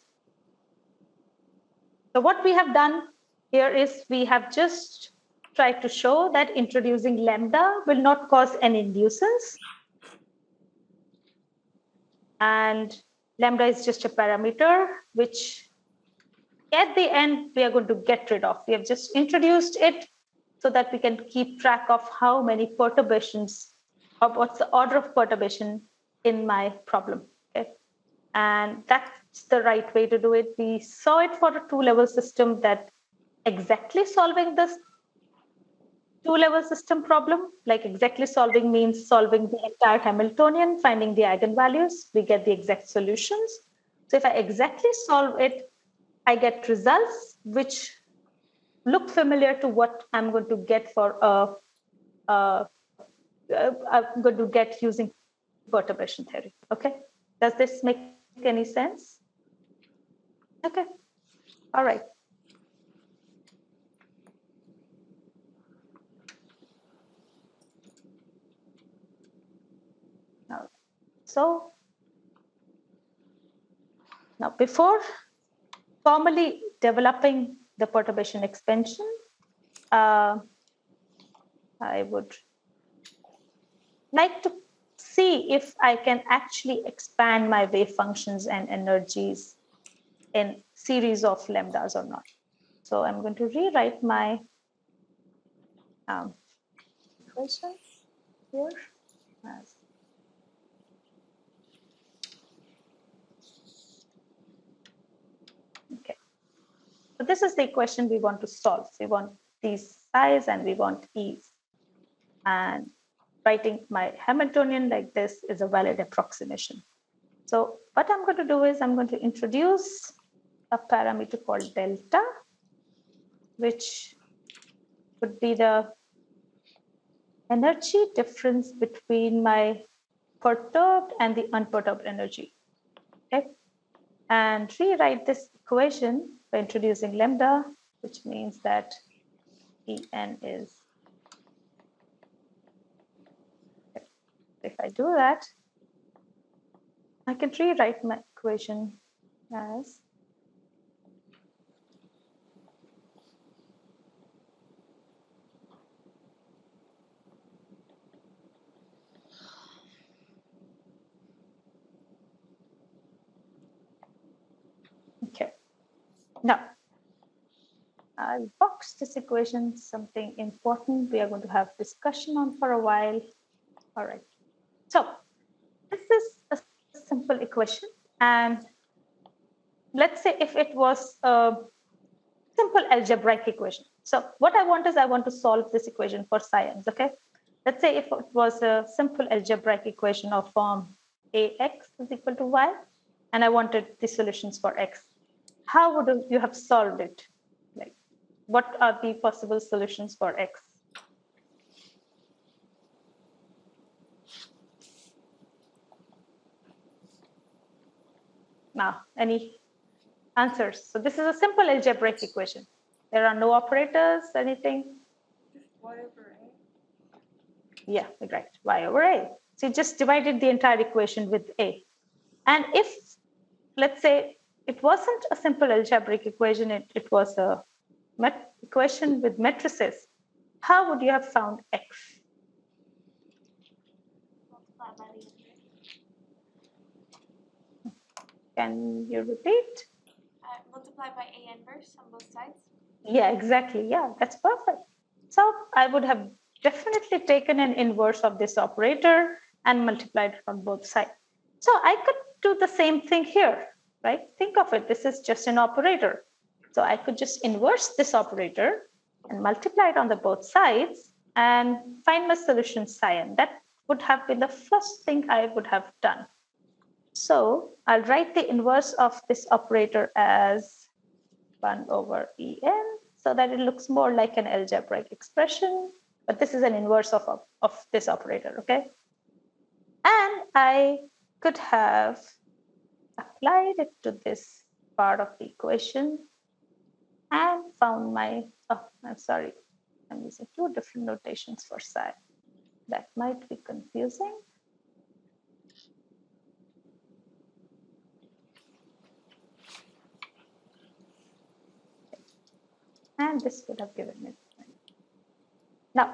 Speaker 1: So what we have done here is we have just tried to show that introducing lambda will not cause any nuisance. And lambda is just a parameter, which at the end, we are going to get rid of. We have just introduced it so that we can keep track of how many perturbations, of what's the order of perturbation in my problem. Okay? And that's the right way to do it. We saw it for a two-level system that exactly solving this two-level system problem, like exactly solving means solving the entire Hamiltonian, finding the eigenvalues, we get the exact solutions. So if I exactly solve it, I get results which look familiar to what I'm going to get for a, a, a I'm going to get using perturbation theory. Okay, does this make any sense? Okay, all right. Now, so now before formally developing the perturbation expansion, uh, I would like to see if I can actually expand my wave functions and energies in series of lambdas or not. So I'm going to rewrite my um, equation here as okay. So this is the equation we want to solve. We want these size and we want ease. And writing my Hamiltonian like this is a valid approximation. So what I'm going to do is I'm going to introduce a parameter called delta, which would be the energy difference between my perturbed and the unperturbed energy. Okay, and rewrite this equation by introducing lambda, which means that En is. Okay. If I do that, I can rewrite my equation as okay. Now, I'll box this equation, something important we are going to have discussion on for a while. All right. So this is a simple equation. And let's say if it was a simple algebraic equation. So what I want is I want to solve this equation for science, okay? Let's say if it was a simple algebraic equation of form ax is equal to y, and I wanted the solutions for x. How would you have solved it? Like, what are the possible solutions for x? Now, any answers? So this is a simple algebraic equation. There are no operators, anything?
Speaker 2: Just y over a.
Speaker 1: Yeah, right, y over a. So you just divided the entire equation with a. And if, let's say, it wasn't a simple algebraic equation, it, it was a met equation with matrices, how would you have found x?
Speaker 4: Multiply by the inverse.
Speaker 1: Can you repeat?
Speaker 4: Uh, multiply by A inverse on both sides.
Speaker 1: Yeah, exactly. Yeah, that's perfect. So I would have definitely taken an inverse of this operator and multiplied it on both sides. So I could do the same thing here, right? Think of it. This is just an operator. So I could just inverse this operator and multiply it on the both sides and find my solution psi n. That would have been the first thing I would have done. So I'll write the inverse of this operator as one over En so that it looks more like an algebraic expression, but this is an inverse of, of, of this operator, okay? And I could have applied it to this part of the equation and found my, oh, I'm sorry, I'm using two different notations for psi. That might be confusing. And this would have given me. Now,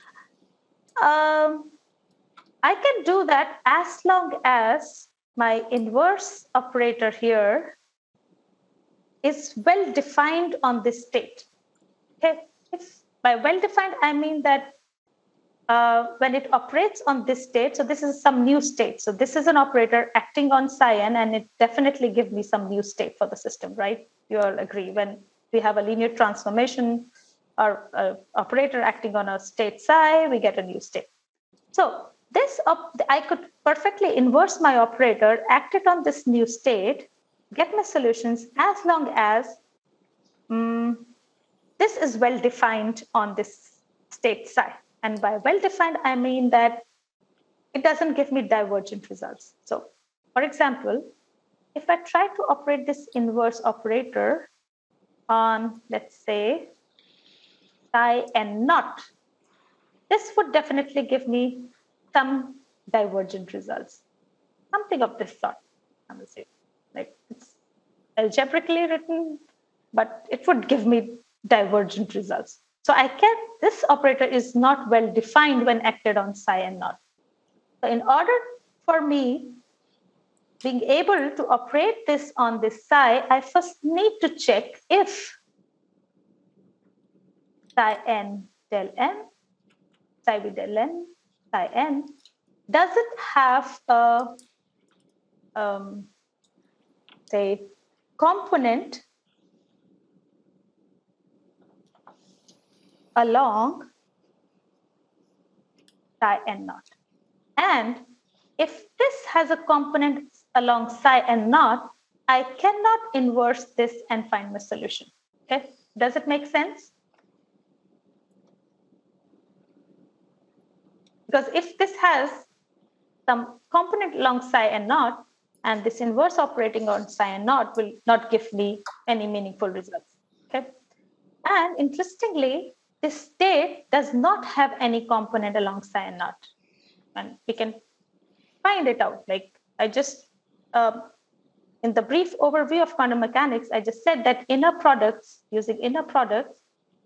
Speaker 1: um, I can do that as long as my inverse operator here is well defined on this state. Okay, if by well defined, I mean that uh, when it operates on this state, so this is some new state. So this is an operator acting on psi n, and it definitely gives me some new state for the system, right? You all agree when we have a linear transformation or uh, operator acting on a state psi, we get a new state. So this, op I could perfectly inverse my operator, act it on this new state, get my solutions as long as um, this is well defined on this state psi. And by well defined, I mean that it doesn't give me divergent results. So for example, if I try to operate this inverse operator on, let's say, psi n naught, this would definitely give me some divergent results, something of this sort. I'm going to say, like it's algebraically written, but it would give me divergent results. So I can, this operator is not well defined when acted on psi n naught. So in order for me being able to operate this on this psi, I first need to check if psi n del n, psi v del n, psi n, does it have a, um, say, component along psi n naught? And if this has a component along psi n naught, I cannot inverse this and find my solution. Okay, does it make sense? Because if this has some component along psi n naught, and this inverse operating on psi n naught will not give me any meaningful results. Okay, and interestingly, this state does not have any component along psi n naught, and we can find it out. Like I just, uh, in the brief overview of quantum mechanics, I just said that inner products, using inner products,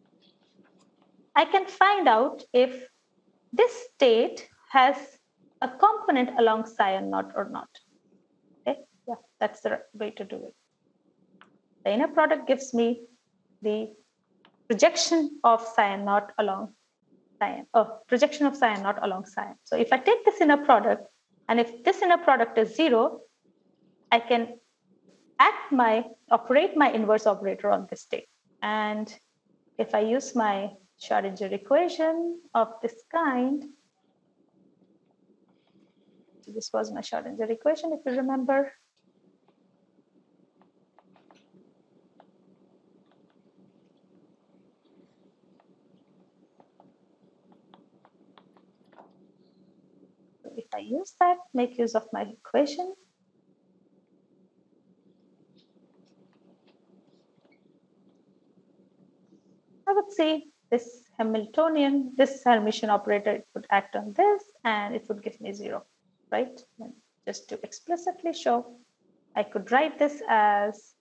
Speaker 1: I can find out if this state has a component along psi n naught or not. Okay, yeah, that's the way to do it. The inner product gives me the projection of psi n naught along psi n, oh, projection of psi n naught along psi n. So if I take this inner product, and if this inner product is zero, I can act my, operate my inverse operator on this state. And if I use my Schrodinger equation of this kind, so this was my Schrodinger equation, if you remember. So if I use that, make use of my equation, I would see this Hamiltonian, this Hermitian operator, it would act on this and it would give me zero, right? And just to explicitly show, I could write this as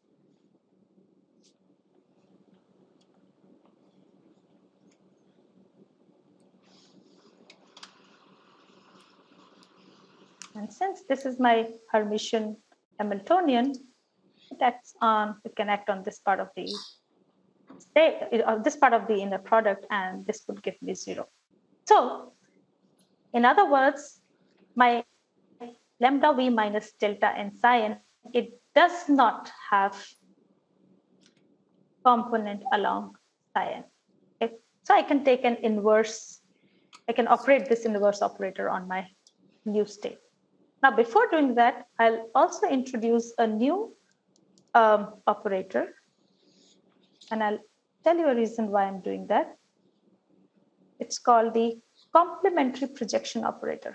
Speaker 1: and since this is my Hermitian Hamiltonian, it acts on, it can act on this part of the state, or this part of the inner product, and this would give me zero. So, in other words, my lambda v minus delta n psi n, it does not have component along psi n. Okay? So I can take an inverse, I can operate this inverse operator on my new state. Now, before doing that, I'll also introduce a new um, operator, and I'll tell you a reason why I'm doing that. It's called the complementary projection operator.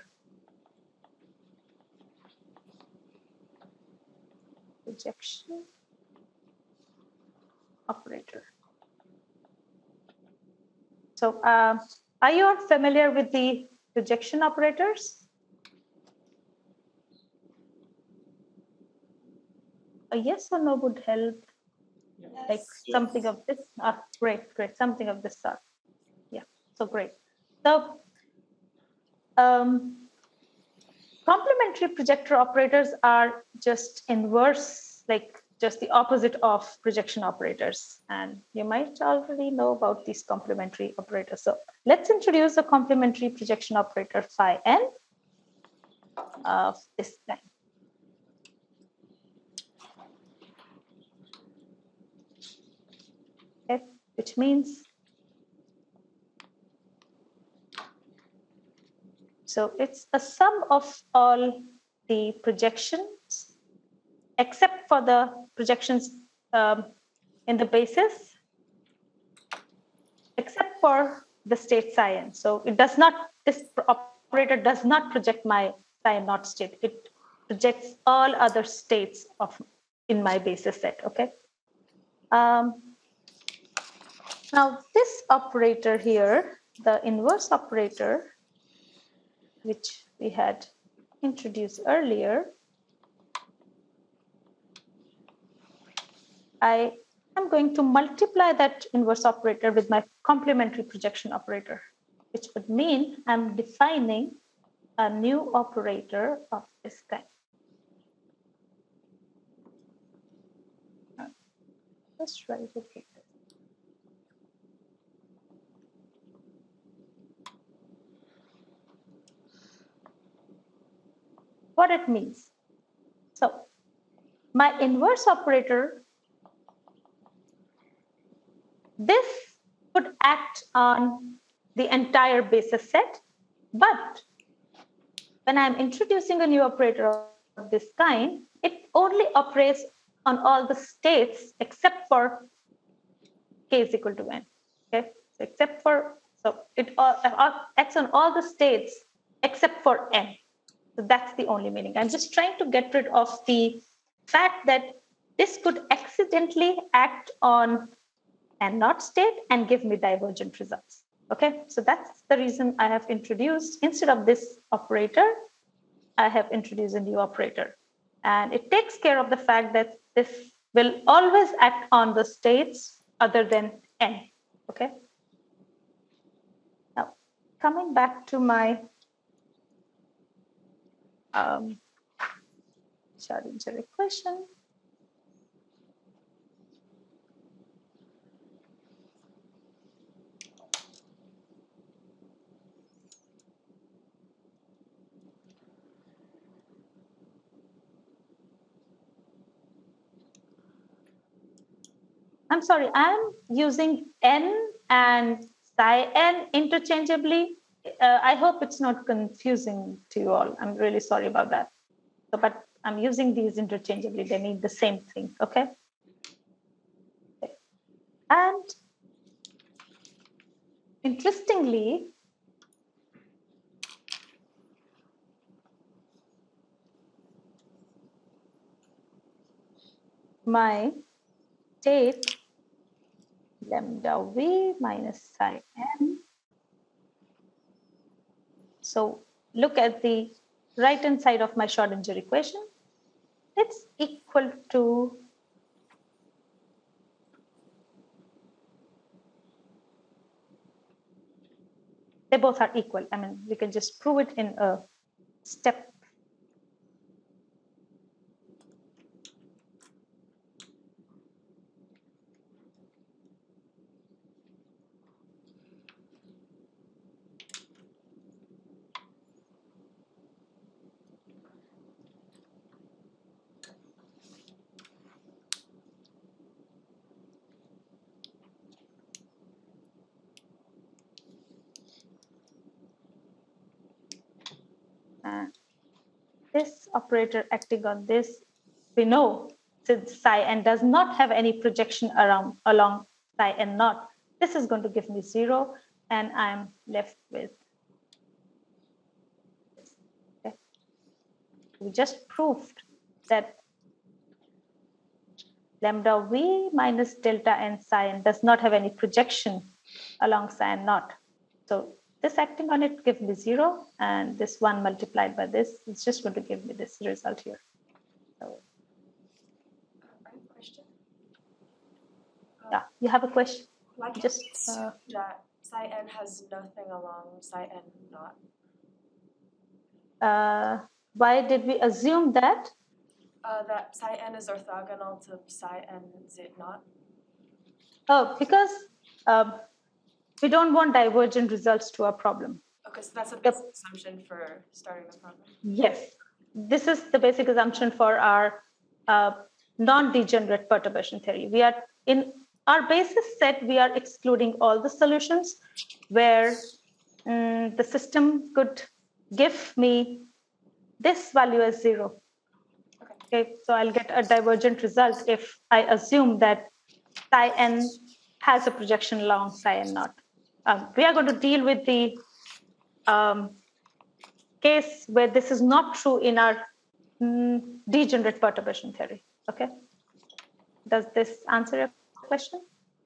Speaker 1: Projection operator. So uh, are you all familiar with the projection operators? A yes or no would help.
Speaker 3: Yeah.
Speaker 1: Like
Speaker 4: Yes.
Speaker 1: something of this. Ah, great, great. Something of this sort. Yeah, so great. So um, complementary projector operators are just inverse, like just the opposite of projection operators. And you might already know about these complementary operators. So let's introduce a complementary projection operator phi n of this kind. Okay, which means, so it's a sum of all the projections except for the projections um, in the basis, except for the state psi n. So it does not, this operator does not project my psi n naught state. It projects all other states of in my basis set, okay? Um, now this operator here, the inverse operator, which we had introduced earlier, I am going to multiply that inverse operator with my complementary projection operator, which would mean I'm defining a new operator of this kind. Let's write it here. What it means. So my inverse operator, this could act on the entire basis set, but when I'm introducing a new operator of this kind, it only operates on all the states except for k is equal to n. Okay, so except for, so it uh, acts on all the states except for n. So that's the only meaning. I'm just trying to get rid of the fact that this could accidentally act on n naught state and give me divergent results. Okay, so that's the reason I have introduced, instead of this operator, I have introduced a new operator. And it takes care of the fact that this will always act on the states other than n. Okay. Now, coming back to my um, Schrodinger equation. I'm sorry, I'm using n and psi n interchangeably. Uh, I hope it's not confusing to you all. I'm really sorry about that. So, but I'm using these interchangeably. They mean the same thing, okay? Okay. And interestingly, my state lambda v minus psi n. So look at the right-hand side of my Schrodinger equation. It's equal to they both are equal. I mean, we can just prove it in a step. Uh, this operator acting on this, we know since psi n does not have any projection around along psi n naught, this is going to give me zero, and I'm left with this. Okay. We just proved that lambda v minus delta n psi n does not have any projection along psi n naught. So this acting on it gives me zero, and this one multiplied by this is just going to give me this result here. So,
Speaker 5: I have a question.
Speaker 1: yeah, you have a question?
Speaker 5: Why can't
Speaker 1: Just,
Speaker 5: we assume
Speaker 1: uh,
Speaker 5: that psi n has nothing along psi n naught?
Speaker 1: Uh, why did we assume that?
Speaker 5: Uh, that psi n is orthogonal to psi n zit naught?
Speaker 1: Oh, because um, we don't want divergent results to our problem.
Speaker 5: Okay, so that's a basic assumption for starting the problem.
Speaker 1: Yes, this is the basic assumption for our uh, non-degenerate perturbation theory. We are in our basis set, we are excluding all the solutions where um, the system could give me this value as zero. Okay, so I'll get a divergent result if I assume that psi n has a projection along psi n naught. Um, we are going to deal with the um, case where this is not true in our mm, degenerate perturbation theory. Okay, does this answer your question?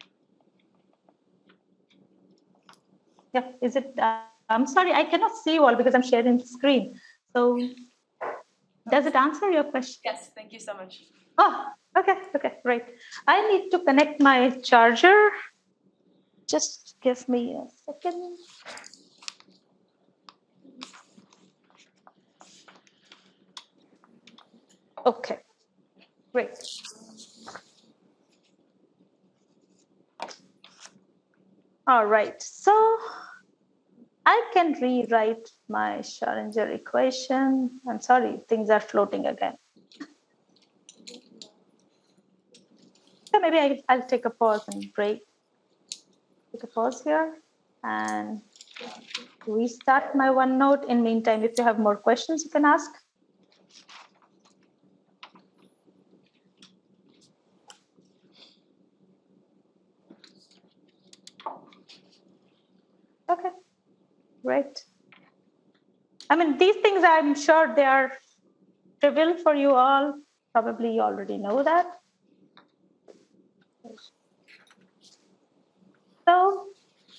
Speaker 1: Yeah, is it? Uh, I'm sorry, I cannot see you all because I'm sharing the screen. So, does it answer your question?
Speaker 5: Yes, thank you so much.
Speaker 1: Oh, okay, okay, right. I need to connect my charger. Just give me a second. Okay, great. All right, so I can rewrite my Schrödinger equation. I'm sorry, things are floating again. So maybe I, I'll take a pause and break. Take a pause here and restart my OneNote. In the meantime, if you have more questions, you can ask. Okay, great. I mean, these things, I'm sure they are trivial for you all. Probably you already know that. So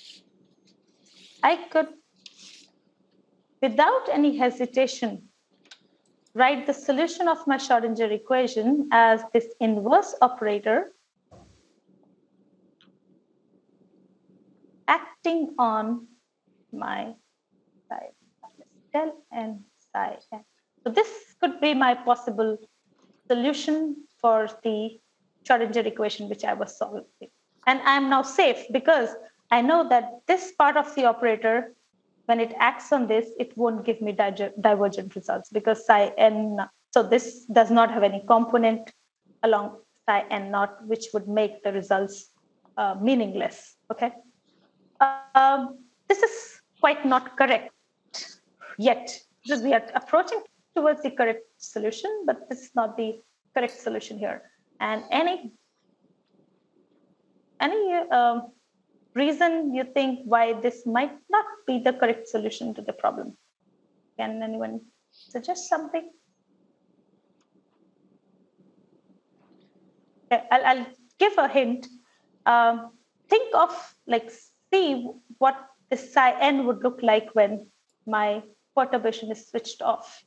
Speaker 1: I could, without any hesitation, write the solution of my Schrödinger equation as this inverse operator acting on my psi del n psi n. So this could be my possible solution for the Schrödinger equation which I was solving. And I'm now safe because I know that this part of the operator, when it acts on this, it won't give me di divergent results because psi n, so this does not have any component along psi n naught, which would make the results uh, meaningless, okay? Um, this is quite not correct yet. Because we are approaching towards the correct solution, but this is not the correct solution here. And any, any um, reason you think why this might not be the correct solution to the problem? Can anyone suggest something? Okay, I'll, I'll give a hint. Um, think of, like, see what the psi n would look like when my perturbation is switched off.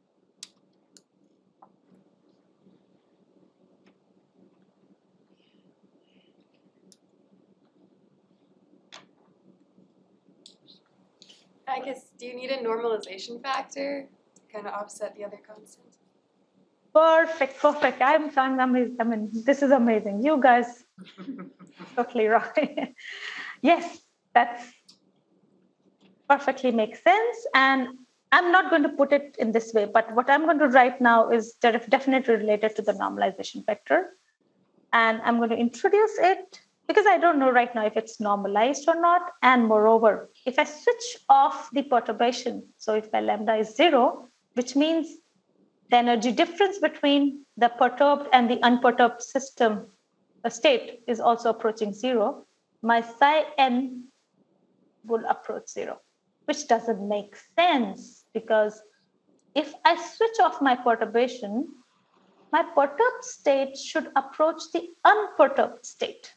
Speaker 2: I guess, do you need a normalization factor to kind of offset the other constants?
Speaker 1: Perfect, perfect. I'm, I'm amazed. I mean, this is amazing. You guys totally right. Yes, that's perfectly makes sense. And I'm not going to put it in this way, but what I'm going to write now is definitely related to the normalization vector. And I'm going to introduce it because I don't know right now if it's normalized or not. And moreover, if I switch off the perturbation, so if my lambda is zero, which means the energy difference between the perturbed and the unperturbed system, a state, is also approaching zero, my psi n will approach zero, which doesn't make sense because if I switch off my perturbation, my perturbed state should approach the unperturbed state.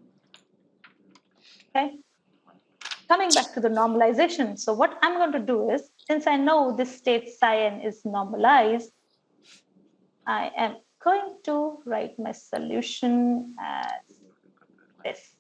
Speaker 1: Okay. Coming back to the normalization. So what I'm going to do is, since I know this state psi n is normalized, I am going to write my solution as this.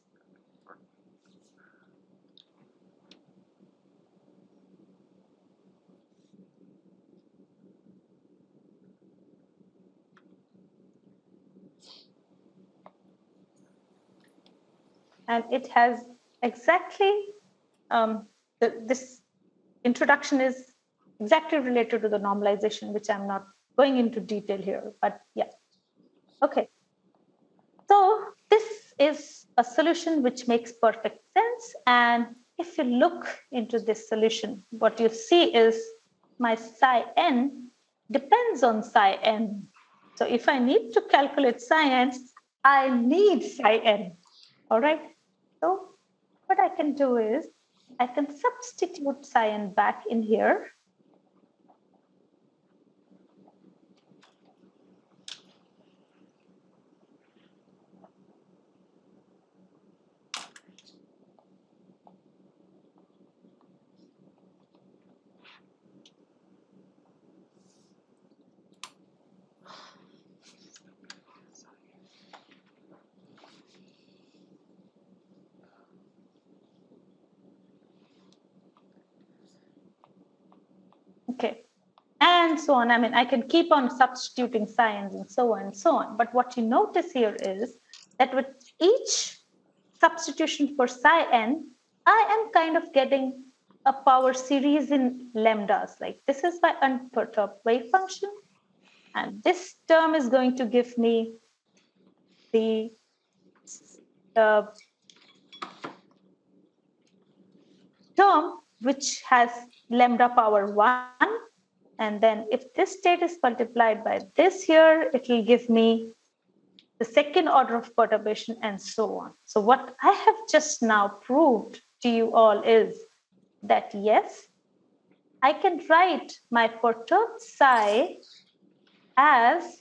Speaker 1: And it has exactly, um, the, this introduction is exactly related to the normalization, which I'm not going into detail here, but yeah. Okay. So this is a solution which makes perfect sense. And if you look into this solution, what you see is my psi n depends on psi n. So if I need to calculate psi n, I need psi n. All right. So what I can do is I can substitute psi n back in here. Okay, and so on. I mean, I can keep on substituting signs and so on and so on. But what you notice here is that with each substitution for psi n, I am kind of getting a power series in lambdas. Like this is my unperturbed wave function. And this term is going to give me the uh, term which has lambda power one. And then if this state is multiplied by this here, it will give me the second order of perturbation and so on. So what I have just now proved to you all is that yes, I can write my perturbed psi as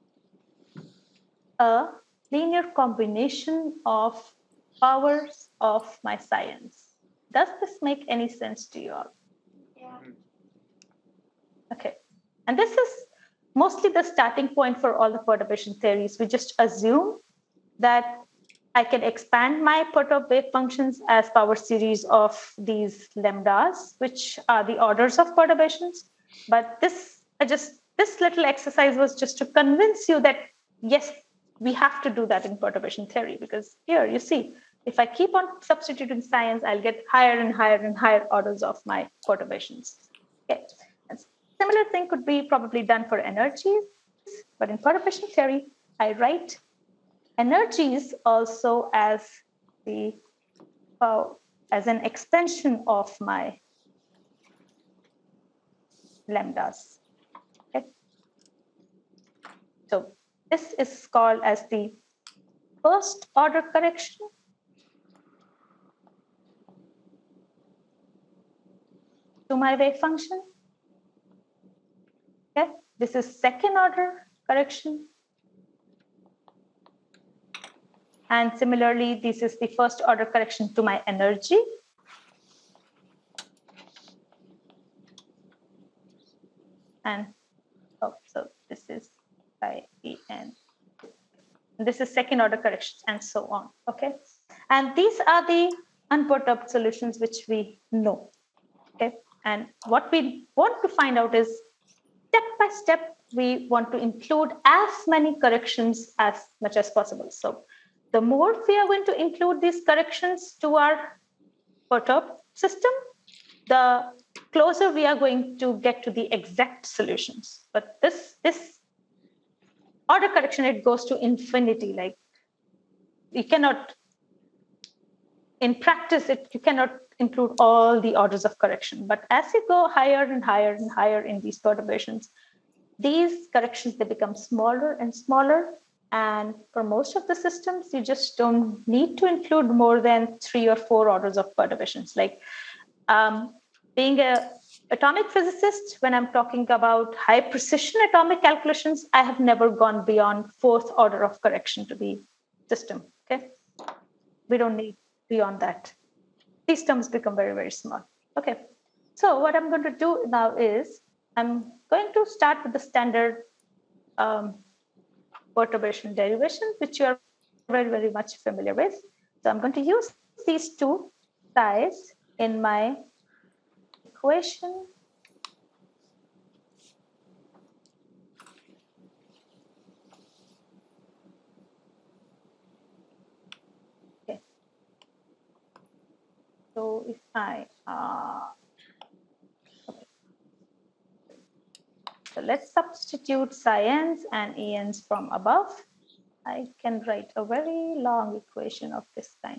Speaker 1: a linear combination of powers of my science. Does this make any sense to you all?
Speaker 4: Yeah.
Speaker 1: Okay. And this is mostly the starting point for all the perturbation theories. We just assume that I can expand my perturbed wave functions as power series of these lambdas, which are the orders of perturbations. But this, I just, this little exercise was just to convince you that, yes, we have to do that in perturbation theory, because here you see, if I keep on substituting science, I'll get higher and higher and higher orders of my perturbations. Okay. And similar thing could be probably done for energies, but in perturbation theory, I write energies also as the uh, as an extension of my lambdas. Okay. So this is called as the first order correction. To my wave function. Okay. This is second order correction. And similarly, this is the first order correction to my energy. And oh, so this is I E N. This is second order corrections and so on. Okay. And these are the unperturbed solutions which we know. Okay. And what we want to find out is step by step, we want to include as many corrections as much as possible. So the more we are going to include these corrections to our perturbed system, the closer we are going to get to the exact solutions. But this, this order correction, it goes to infinity. Like you cannot, in practice, it you cannot include all the orders of correction. But as you go higher and higher and higher in these perturbations, these corrections, they become smaller and smaller. And for most of the systems, you just don't need to include more than three or four orders of perturbations. Like um, being a atomic physicist, when I'm talking about high precision atomic calculations, I have never gone beyond fourth order of correction to the system. Okay, we don't need beyond that. These terms become very, very small. Okay, so what I'm going to do now is I'm going to start with the standard um, perturbation derivation, which you are very, very much familiar with. So I'm going to use these two psi's in my equation. Okay. So if I, uh, okay. So let's substitute psi n's and E n's from above. I can write a very long equation of this kind.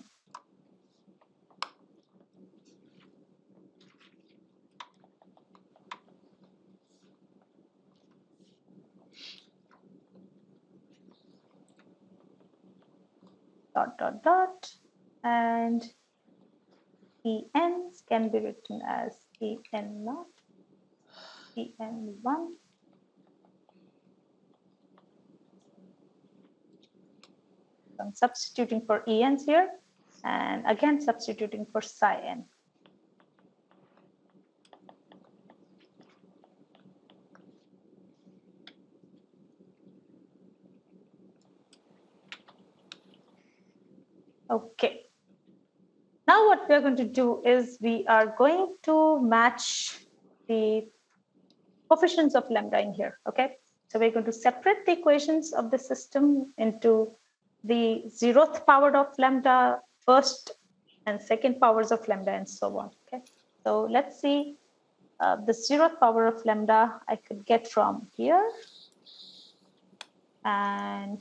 Speaker 1: Dot, dot, dot, and E n's can be written as E n naught, E n one. I'm substituting for E n's here, and again substituting for psi n. Okay. Now what we're going to do is we are going to match the coefficients of lambda in here, okay? So we're going to separate the equations of the system into the zeroth power of lambda, first and second powers of lambda, and so on, okay? So let's see, uh, the zeroth power of lambda I could get from here, and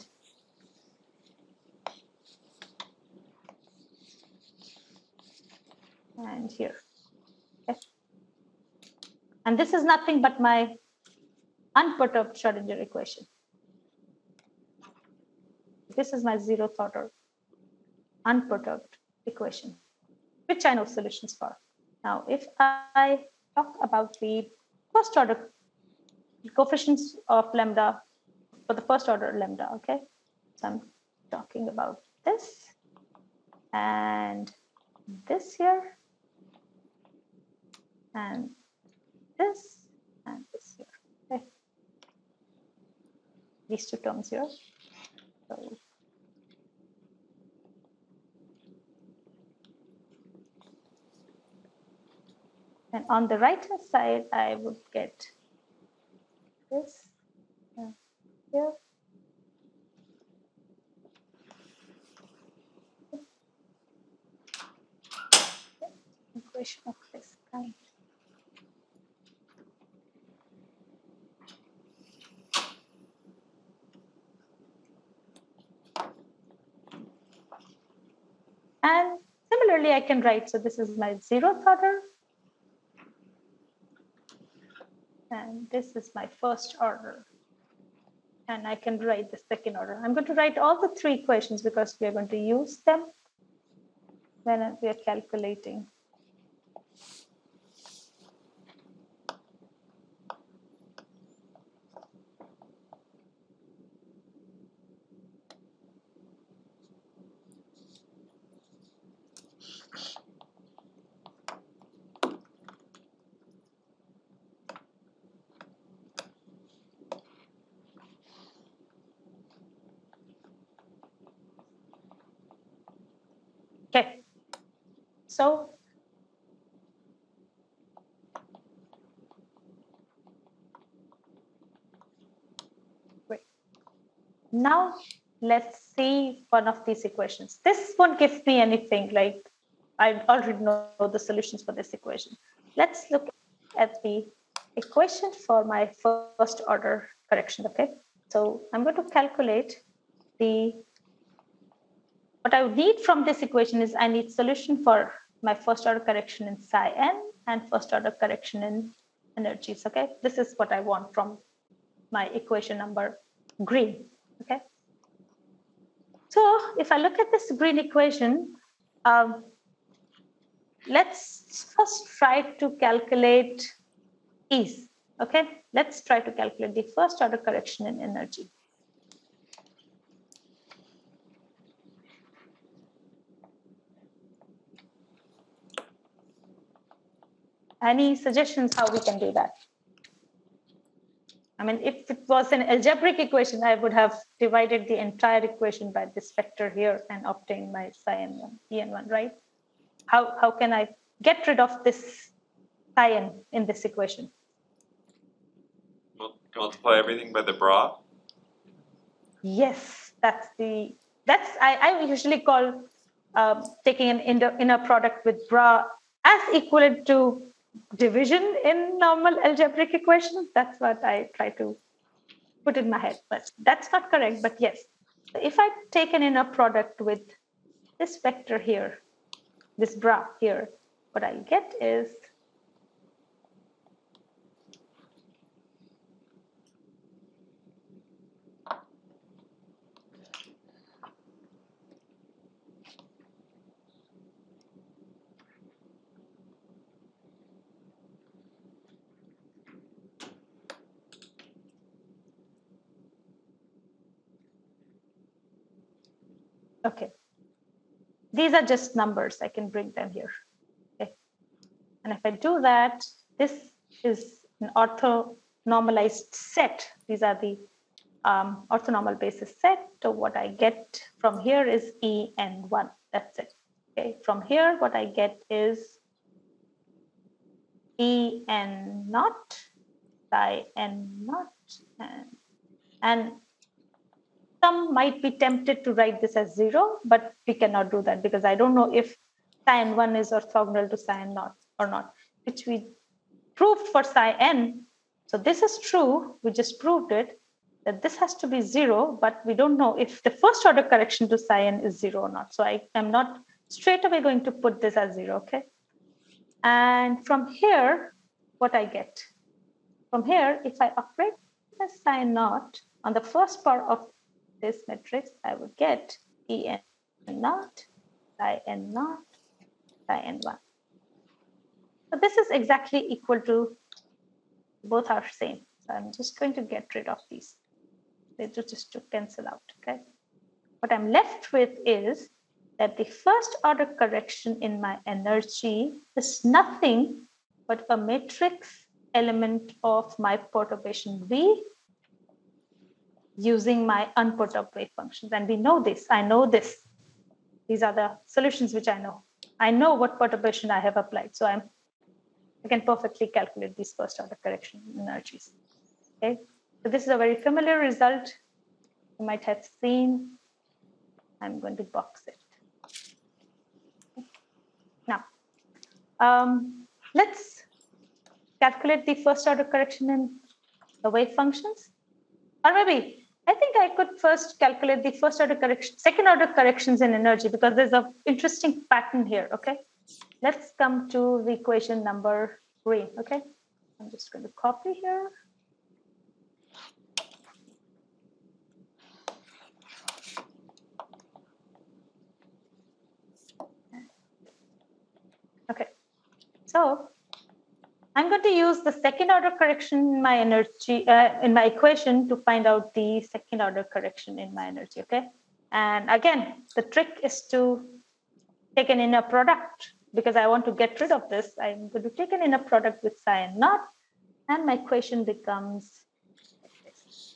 Speaker 1: and here, okay? And this is nothing but my unperturbed Schrodinger equation. This is my zeroth order unperturbed equation, which I know solutions for. Now, if I talk about the first order coefficients of lambda for the first order lambda, okay? So I'm talking about this and this here, and this and this here, okay? These two terms here. So and on the right hand side, I would get this uh, here. Equation of this kind. And similarly, I can write, so this is my zeroth order. And this is my first order. And I can write the second order. I'm going to write all the three equations because we are going to use them when we are calculating. Okay, so great. Now let's see one of these equations. This won't give me anything, like I already know the solutions for this equation. Let's look at the equation for my first order correction, okay? So I'm going to calculate the, what I would need from this equation is I need solution for my first order correction in psi n and first order correction in energies, okay? This is what I want from my equation number green, okay? So if I look at this green equation, um, let's first try to calculate E's, okay? Let's try to calculate the first order correction in energy. Any suggestions how we can do that? I mean, if it was an algebraic equation, I would have divided the entire equation by this vector here and obtained my psi n one, E n one, right? How, how can I get rid of this psi n in this equation?
Speaker 6: Multiply everything by the bra?
Speaker 1: Yes, that's the, that's, I, I usually call uh, taking an inner, inner product with bra as equivalent to division in normal algebraic equations. That's what I try to put in my head, but that's not correct, but yes. So if I take an inner product with this vector here, this bra here, what I get is okay. These are just numbers. I can bring them here. Okay. And if I do that, this is an orthonormalized set. These are the um, orthonormal basis set. So what I get from here is E n one. That's it. Okay. From here, what I get is E n naught, psi n naught, and, and some might be tempted to write this as zero, but we cannot do that because I don't know if psi n one is orthogonal to psi n naught or not, which we proved for psi n. So this is true. We just proved it, that this has to be zero, but we don't know if the first order correction to psi n is zero or not. So I am not straight away going to put this as zero, okay? And from here, what I get? From here, if I operate as psi n naught on the first part of this matrix, I would get E n naught, psi n naught, psi n one. So this is exactly equal to, both are same. So I'm just going to get rid of these. They just to cancel out, okay? What I'm left with is that the first order correction in my energy is nothing but a matrix element of my perturbation V using my unperturbed wave functions. And we know this, I know this. These are the solutions which I know. I know what perturbation I have applied. So I'm, I can perfectly calculate these first order correction energies. Okay, so this is a very familiar result you might have seen. I'm going to box it. Okay. Now, um, let's calculate the first order correction in the wave functions. Or maybe I think I could first calculate the first order correction, second order corrections in energy, because there's an interesting pattern here, okay? Let's come to the equation number green, okay? I'm just going to copy here. Okay, so I'm going to use the second order correction in my energy, uh, in my equation to find out the second order correction in my energy, okay? And again, the trick is to take an inner product because I want to get rid of this. I'm going to take an inner product with psi n naught, and my equation becomes like this.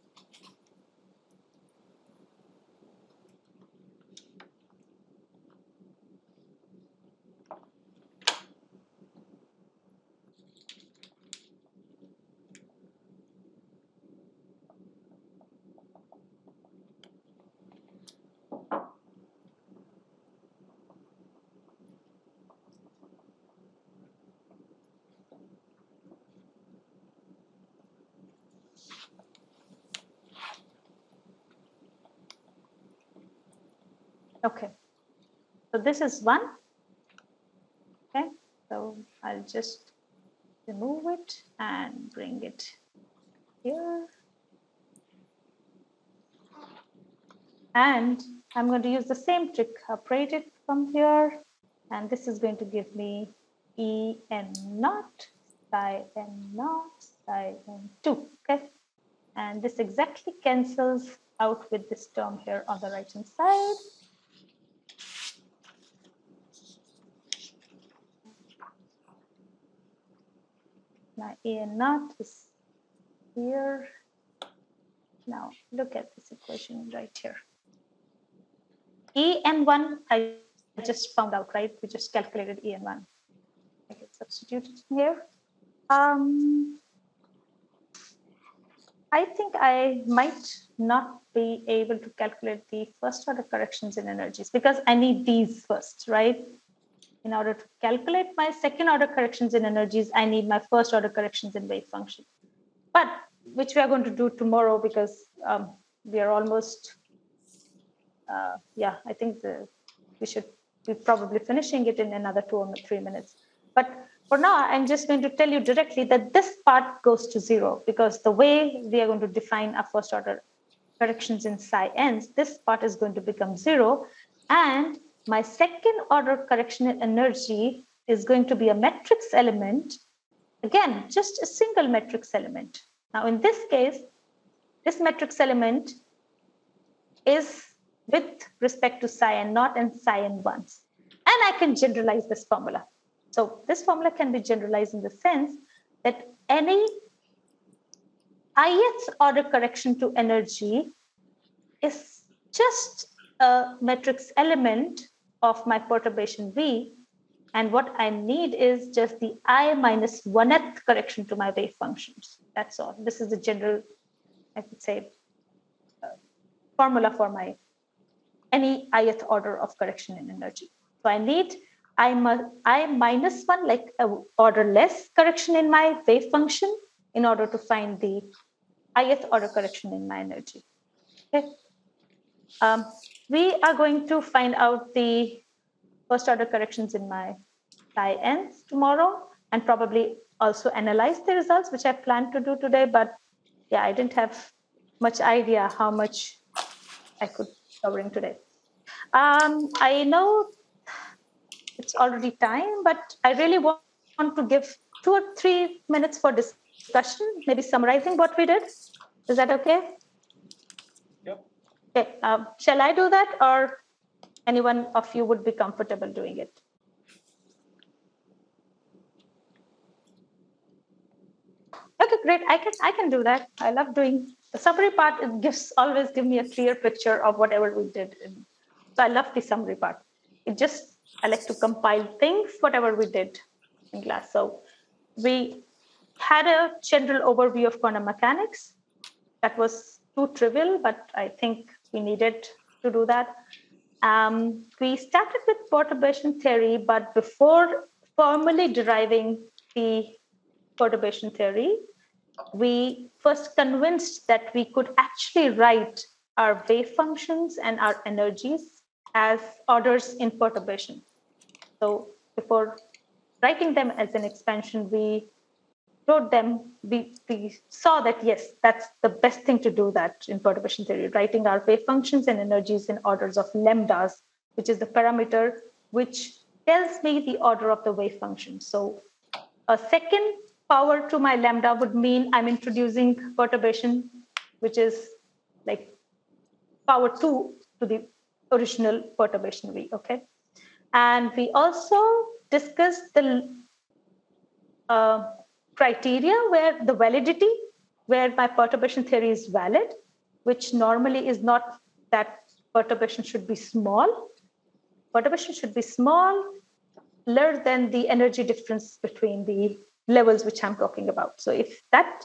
Speaker 1: Okay, so this is one. Okay, so I'll just remove it and bring it here. And I'm going to use the same trick, operate it from here. And this is going to give me E n naught, psi n naught, psi n two, okay? And this exactly cancels out with this term here on the right-hand side. Now E n naught is here. Now look at this equation right here. E n one, I just found out, right? We just calculated E n one. I can substitute it here. Um, I think I might not be able to calculate the first order corrections in energies because I need these first, right? In order to calculate my second order corrections in energies, I need my first order corrections in wave function. But which we are going to do tomorrow because um, we are almost, uh, yeah, I think the, we should be probably finishing it in another two or three minutes. But for now, I'm just going to tell you directly that this part goes to zero because the way we are going to define our first order corrections in psi n's, this part is going to become zero. And my second order correction in energy is going to be a matrix element. Again, just a single matrix element. Now, in this case, this matrix element is with respect to psi n naught and psi n ones. And I can generalize this formula. So this formula can be generalized in the sense that any ith order correction to energy is just a matrix element of my perturbation V. And what I need is just the I minus one-th correction to my wave functions. That's all. This is the general, I would say, uh, formula for my any ith order of correction in energy. So I need I, I minus one, like a order less correction in my wave function in order to find the ith order correction in my energy. Okay. Um, we are going to find out the first order corrections in my psi n's tomorrow and probably also analyze the results, which I plan to do today. But yeah, I didn't have much idea how much I could cover in today. Um, I know it's already time, but I really want to give two or three minutes for discussion, maybe summarizing what we did. Is that okay?
Speaker 3: Yep.
Speaker 1: Okay. Um, shall I do that, or anyone of you would be comfortable doing it? Okay, great. I can I can do that. I love doing the summary part. It gives always give me a clear picture of whatever we did. So I love the summary part. It just I like to compile things, whatever we did in class. So we had a general overview of quantum mechanics. That was too trivial, but I think we needed to do that. Um, we started with perturbation theory, but before formally deriving the perturbation theory, we first convinced that we could actually write our wave functions and our energies as orders in perturbation. So before writing them as an expansion, we wrote them, we, we saw that, yes, that's the best thing to do that in perturbation theory, writing our wave functions and energies in orders of lambdas, which is the parameter which tells me the order of the wave function. So a second power to my lambda would mean I'm introducing perturbation, which is like power two to the original perturbation V, okay? And we also discussed the uh, criteria where the validity, where my perturbation theory is valid, which normally is not that perturbation should be small. Perturbation should be small, smaller than the energy difference between the levels which I'm talking about. So if that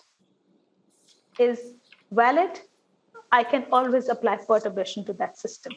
Speaker 1: is valid, I can always apply perturbation to that system.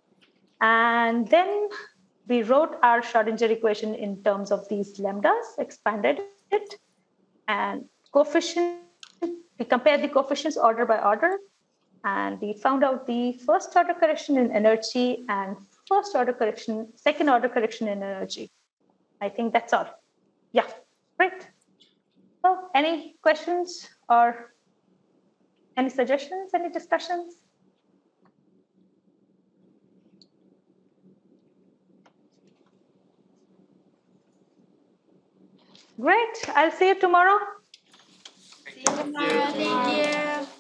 Speaker 1: And then we wrote our Schrodinger equation in terms of these lambdas, expanded it, and coefficient, we compared the coefficients order by order, and we found out the first order correction in energy and first order correction, second order correction in energy. I think that's all. Yeah, great. So any questions or any suggestions, any discussions? Great. I'll see you tomorrow.
Speaker 4: See you tomorrow. Thank you.